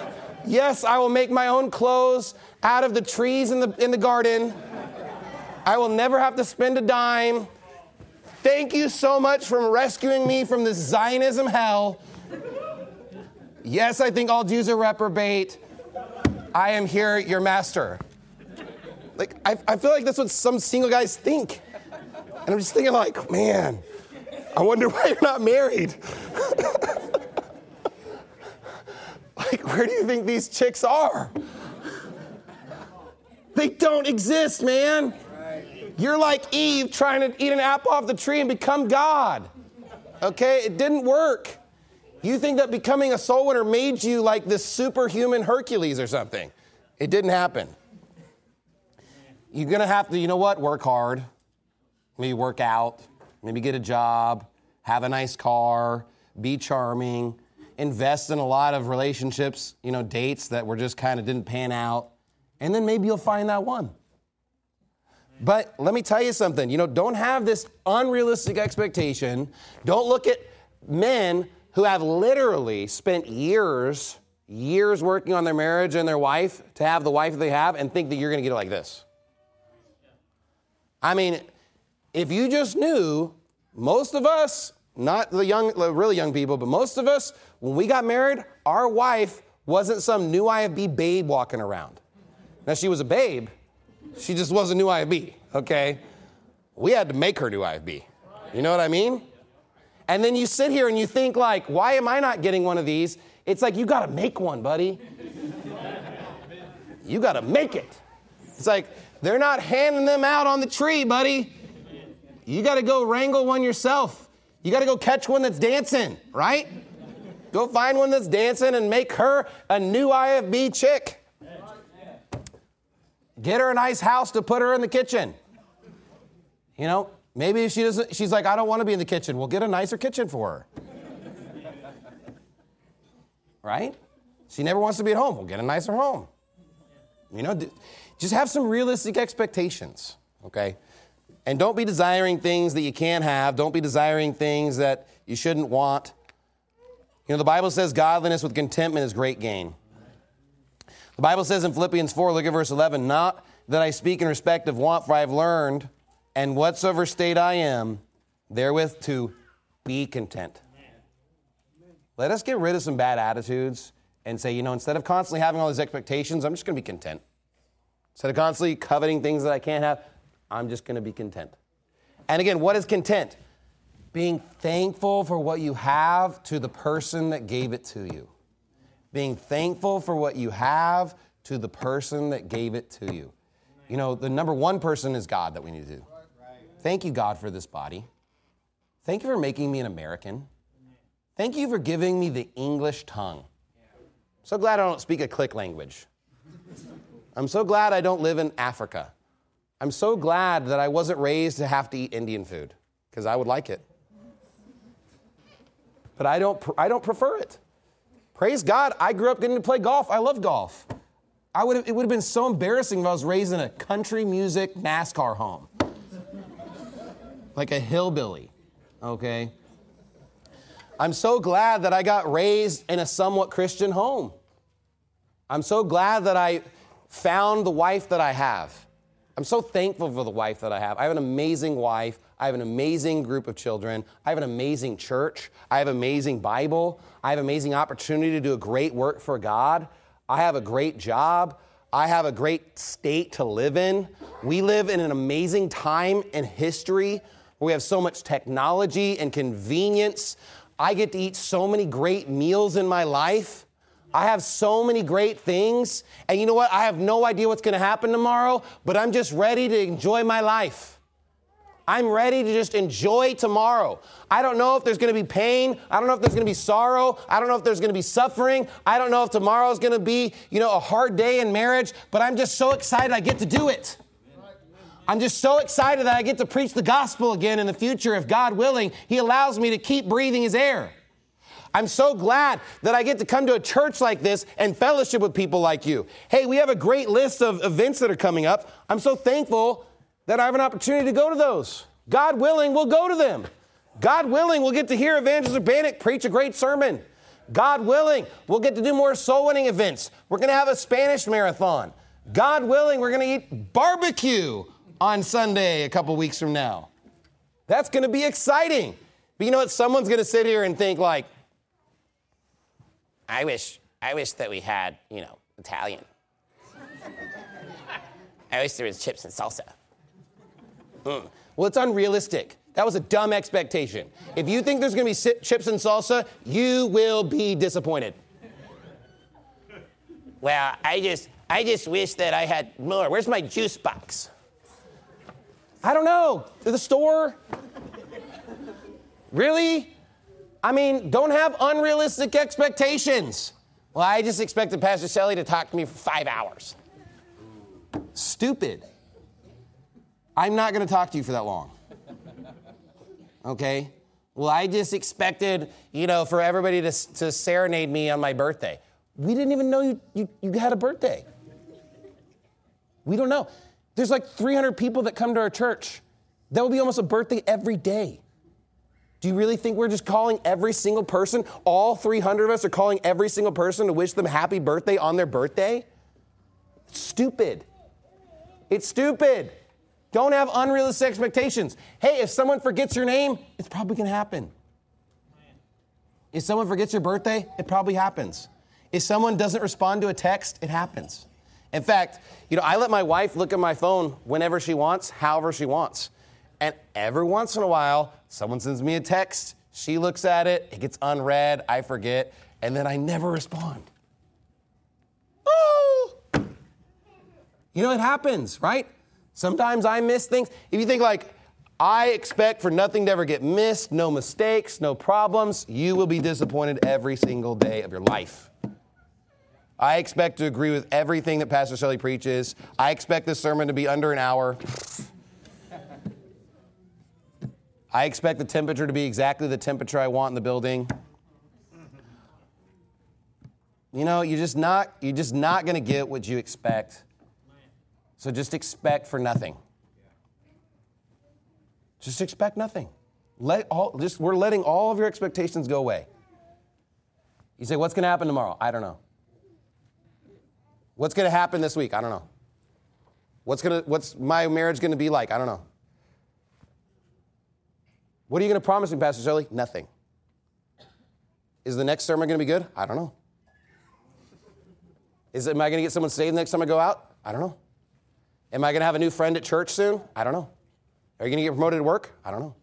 Yes, I will make my own clothes out of the trees in the, in the garden. I will never have to spend a dime. Thank you so much for rescuing me from this Zionism hell. Yes, I think all Jews are reprobate. I am here, your master. Like, I, I feel like that's what some single guys think. And I'm just thinking like, man, I wonder why you're not married. Like, where do you think these chicks are? They don't exist, man. You're like Eve trying to eat an apple off the tree and become God. Okay? It didn't work. You think that becoming a soul winner made you like this superhuman Hercules or something. It didn't happen. You're going to have to, you know what, work hard. Maybe work out. Maybe get a job. Have a nice car. Be charming. Invest in a lot of relationships, you know, dates that were just kind of didn't pan out. And then maybe you'll find that one. But let me tell you something. You know, don't have this unrealistic expectation. Don't look at men who have literally spent years, years working on their marriage and their wife to have the wife that they have and think that you're going to get it like this. I mean, if you just knew, most of us, not the young, the really young people, but most of us, when we got married, our wife wasn't some new I F B babe walking around. Now, she was a babe. She just wasn't new I F B, okay? We had to make her new I F B. You know what I mean? And then you sit here and you think like, why am I not getting one of these? It's like, you got to make one, buddy. You got to make it. It's like, they're not handing them out on the tree, buddy. You got to go wrangle one yourself. You got to go catch one that's dancing, right? Go find one that's dancing and make her a new I F B chick. Get her a nice house to put her in the kitchen. You know, maybe if she doesn't, she's like, I don't want to be in the kitchen. We'll get a nicer kitchen for her. Right? She never wants to be at home. We'll get a nicer home. You know, just have some realistic expectations, okay? And don't be desiring things that you can't have. Don't be desiring things that you shouldn't want. You know, the Bible says godliness with contentment is great gain. The Bible says in Philippians four, look at verse eleven, not that I speak in respect of want, for I have learned, and whatsoever state I am, therewith to be content. Let us get rid of some bad attitudes and say, you know, instead of constantly having all these expectations, I'm just going to be content. Instead of constantly coveting things that I can't have, I'm just going to be content. And again, what is content? Being thankful for what you have to the person that gave it to you. Being thankful for what you have to the person that gave it to you. You know, the number one person is God that we need to do. Thank you, God, for this body. Thank you for making me an American. Thank you for giving me the English tongue. I'm so glad I don't speak a click language. I'm so glad I don't live in Africa. I'm so glad that I wasn't raised to have to eat Indian food, because I would like it. But I don't, I don't prefer it. Praise God, I grew up getting to play golf. I love golf. I would have, it would have been so embarrassing if I was raised in a country music NASCAR home. Like a hillbilly, okay? I'm so glad that I got raised in a somewhat Christian home. I'm so glad that I found the wife that I have. I'm so thankful for the wife that I have. I have an amazing wife. I have an amazing group of children. I have an amazing church. I have an amazing Bible. I have amazing opportunity to do a great work for God. I have a great job. I have a great state to live in. We live in an amazing time in history where we have so much technology and convenience. I get to eat so many great meals in my life. I have so many great things. And you know what? I have no idea what's going to happen tomorrow, but I'm just ready to enjoy my life. I'm ready to just enjoy tomorrow. I don't know if there's going to be pain. I don't know if there's going to be sorrow. I don't know if there's going to be suffering. I don't know if tomorrow's going to be, you know, a hard day in marriage, but I'm just so excited I get to do it. I'm just so excited that I get to preach the gospel again in the future. If God willing, He allows me to keep breathing His air. I'm so glad that I get to come to a church like this and fellowship with people like you. Hey, we have a great list of events that are coming up. I'm so thankful that I have an opportunity to go to those. God willing, we'll go to them. God willing, we'll get to hear Evangelist Urbanek preach a great sermon. God willing, we'll get to do more soul winning events. We're going to have a Spanish marathon. God willing, we're going to eat barbecue on Sunday a couple weeks from now. That's going to be exciting. But you know what? Someone's going to sit here and think like, I wish, I wish that we had, you know, Italian. I wish there was chips and salsa. Mm. Well, it's unrealistic. That was a dumb expectation. If you think there's going to be si- chips and salsa, you will be disappointed. Well, I just, I just wish that I had more. Where's my juice box? I don't know. To the store? Really? I mean, don't have unrealistic expectations. Well, I just expected Pastor Shelley to talk to me for five hours. Stupid. I'm not going to talk to you for that long. Okay? Well, I just expected, you know, for everybody to, to serenade me on my birthday. We didn't even know you, you, you had a birthday. We don't know. There's like three hundred people that come to our church. That would be almost a birthday every day. Do you really think we're just calling every single person, all three hundred of us are calling every single person to wish them happy birthday on their birthday? It's stupid. It's stupid. Don't have unrealistic expectations. Hey, if someone forgets your name, it's probably going to happen. If someone forgets your birthday, it probably happens. If someone doesn't respond to a text, it happens. In fact, you know, I let my wife look at my phone whenever she wants, however she wants. And every once in a while, someone sends me a text, she looks at it, it gets unread, I forget, and then I never respond. Oh! You know, it happens, right? Sometimes I miss things. If you think like, I expect for nothing to ever get missed, no mistakes, no problems, you will be disappointed every single day of your life. I expect to agree with everything that Pastor Shelley preaches. I expect this sermon to be under an hour. I expect the temperature to be exactly the temperature I want in the building. You know, you're just not, you're just not going to get what you expect. So just expect for nothing. Just expect nothing. Let all, just, we're letting all of your expectations go away. You say, what's going to happen tomorrow? I don't know. What's going to happen this week? I don't know. What's going to, what's my marriage going to be like? I don't know. What are you going to promise me, Pastor Shelley? Nothing. Is the next sermon going to be good? I don't know. Is, am I going to get someone saved next time I go out? I don't know. Am I going to have a new friend at church soon? I don't know. Are you going to get promoted at work? I don't know.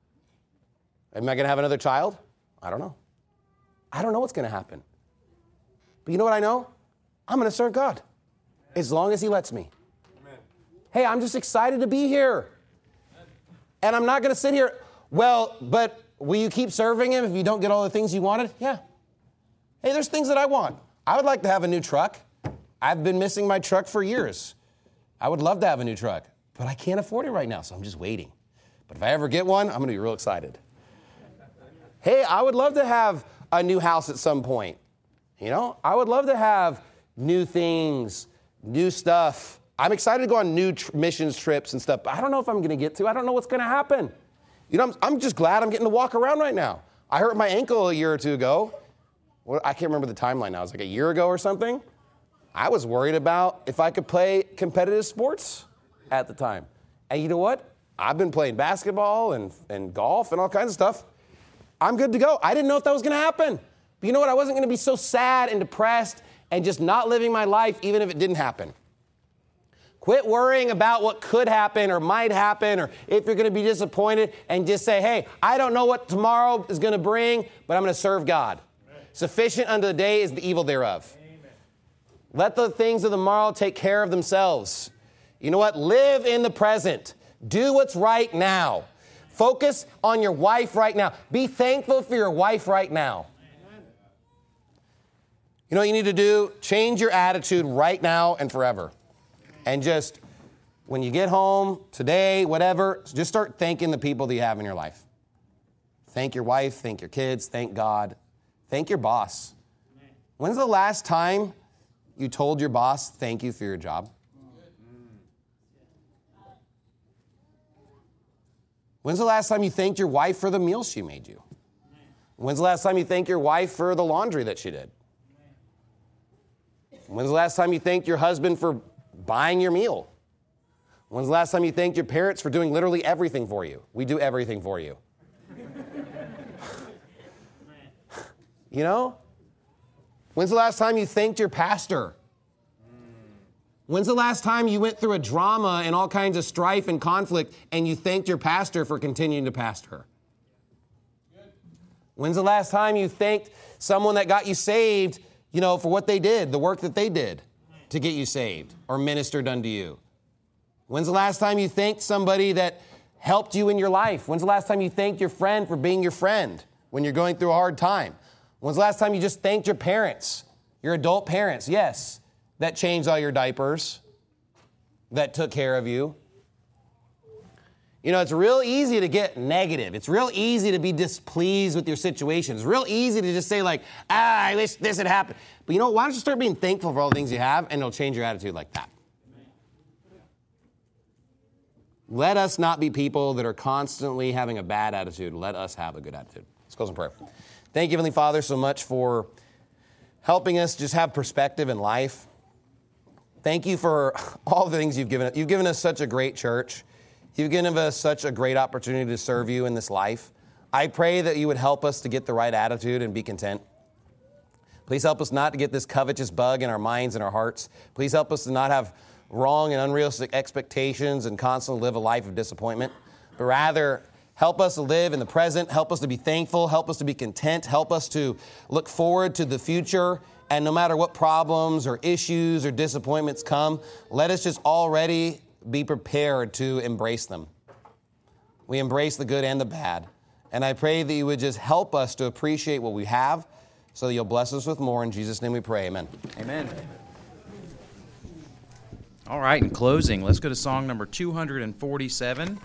Am I going to have another child? I don't know. I don't know what's going to happen. But you know what I know? I'm going to serve God as long as he lets me. Amen. Hey, I'm just excited to be here. And I'm not going to sit here, well, but will you keep serving him if you don't get all the things you wanted? Yeah. Hey, there's things that I want. I would like to have a new truck. I've been missing my truck for years. I would love to have a new truck, but I can't afford it right now, so I'm just waiting. But if I ever get one, I'm going to be real excited. Hey, I would love to have a new house at some point. You know, I would love to have new things, new stuff. I'm excited to go on new tr- missions trips and stuff, but I don't know if I'm going to get to. I don't know what's going to happen. You know, I'm, I'm just glad I'm getting to walk around right now. I hurt my ankle a year or two ago. Well, I can't remember the timeline now. It was like a year ago or something. I was worried about if I could play competitive sports at the time. And you know what? I've been playing basketball and, and golf and all kinds of stuff. I'm good to go. I didn't know if that was going to happen. But you know what? I wasn't going to be so sad and depressed and just not living my life even if it didn't happen. Quit worrying about what could happen or might happen or if you're going to be disappointed and just say, hey, I don't know what tomorrow is going to bring, but I'm going to serve God. Amen. Sufficient unto the day is the evil thereof. Amen. Let the things of the morrow take care of themselves. You know what? Live in the present. Do what's right now. Focus on your wife right now. Be thankful for your wife right now. Amen. You know what you need to do? Change your attitude right now and forever. And just, when you get home, today, whatever, just start thanking the people that you have in your life. Thank your wife, thank your kids, thank God, thank your boss. When's the last time you told your boss thank you for your job? When's the last time you thanked your wife for the meals she made you? When's the last time you thanked your wife for the laundry that she did? When's the last time you thanked your husband for buying your meal? When's the last time you thanked your parents for doing literally everything for you? We do everything for you. You know? When's the last time you thanked your pastor? When's the last time you went through a drama and all kinds of strife and conflict and you thanked your pastor for continuing to pastor? When's the last time you thanked someone that got you saved, you know, for what they did, the work that they did to get you saved or ministered unto you? When's the last time you thanked somebody that helped you in your life? When's the last time you thanked your friend for being your friend when you're going through a hard time? When's the last time you just thanked your parents, your adult parents? Yes, that changed all your diapers, that took care of you. You know, it's real easy to get negative. It's real easy to be displeased with your situation. It's real easy to just say like, ah, I wish this had happened. But you know, why don't you start being thankful for all the things you have, and it'll change your attitude like that. Let us not be people that are constantly having a bad attitude. Let us have a good attitude. Let's close in prayer. Thank you, Heavenly Father, so much for helping us just have perspective in life. Thank you for all the things you've given us. You've given us such a great church. You've given us such a great opportunity to serve you in this life. I pray that you would help us to get the right attitude and be content. Please help us not to get this covetous bug in our minds and our hearts. Please help us to not have wrong and unrealistic expectations and constantly live a life of disappointment, but rather help us to live in the present, help us to be thankful, help us to be content, help us to look forward to the future, and no matter what problems or issues or disappointments come, let us just already be prepared to embrace them. We embrace the good and the bad, and I pray that you would just help us to appreciate what we have so that you'll bless us with more. In Jesus' name we pray, amen. Amen. All right, in closing, let's go to song number two hundred forty-seven.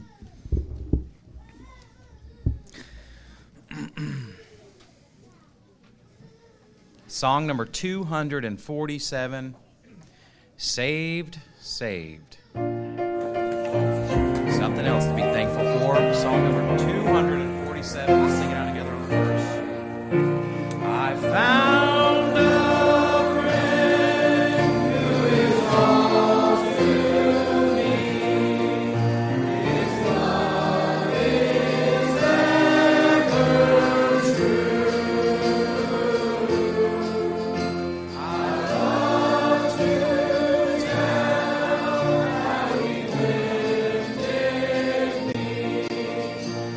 Song number two hundred forty-seven, Saved, Saved. Something else to be thankful for. Song number two hundred forty-seven. Let's sing it out together on the verse. I found a friend who is all to me. His love is ever true. I love to tell how he lifted me.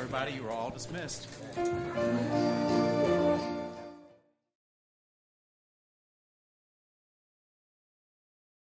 everybody. You are all dismissed.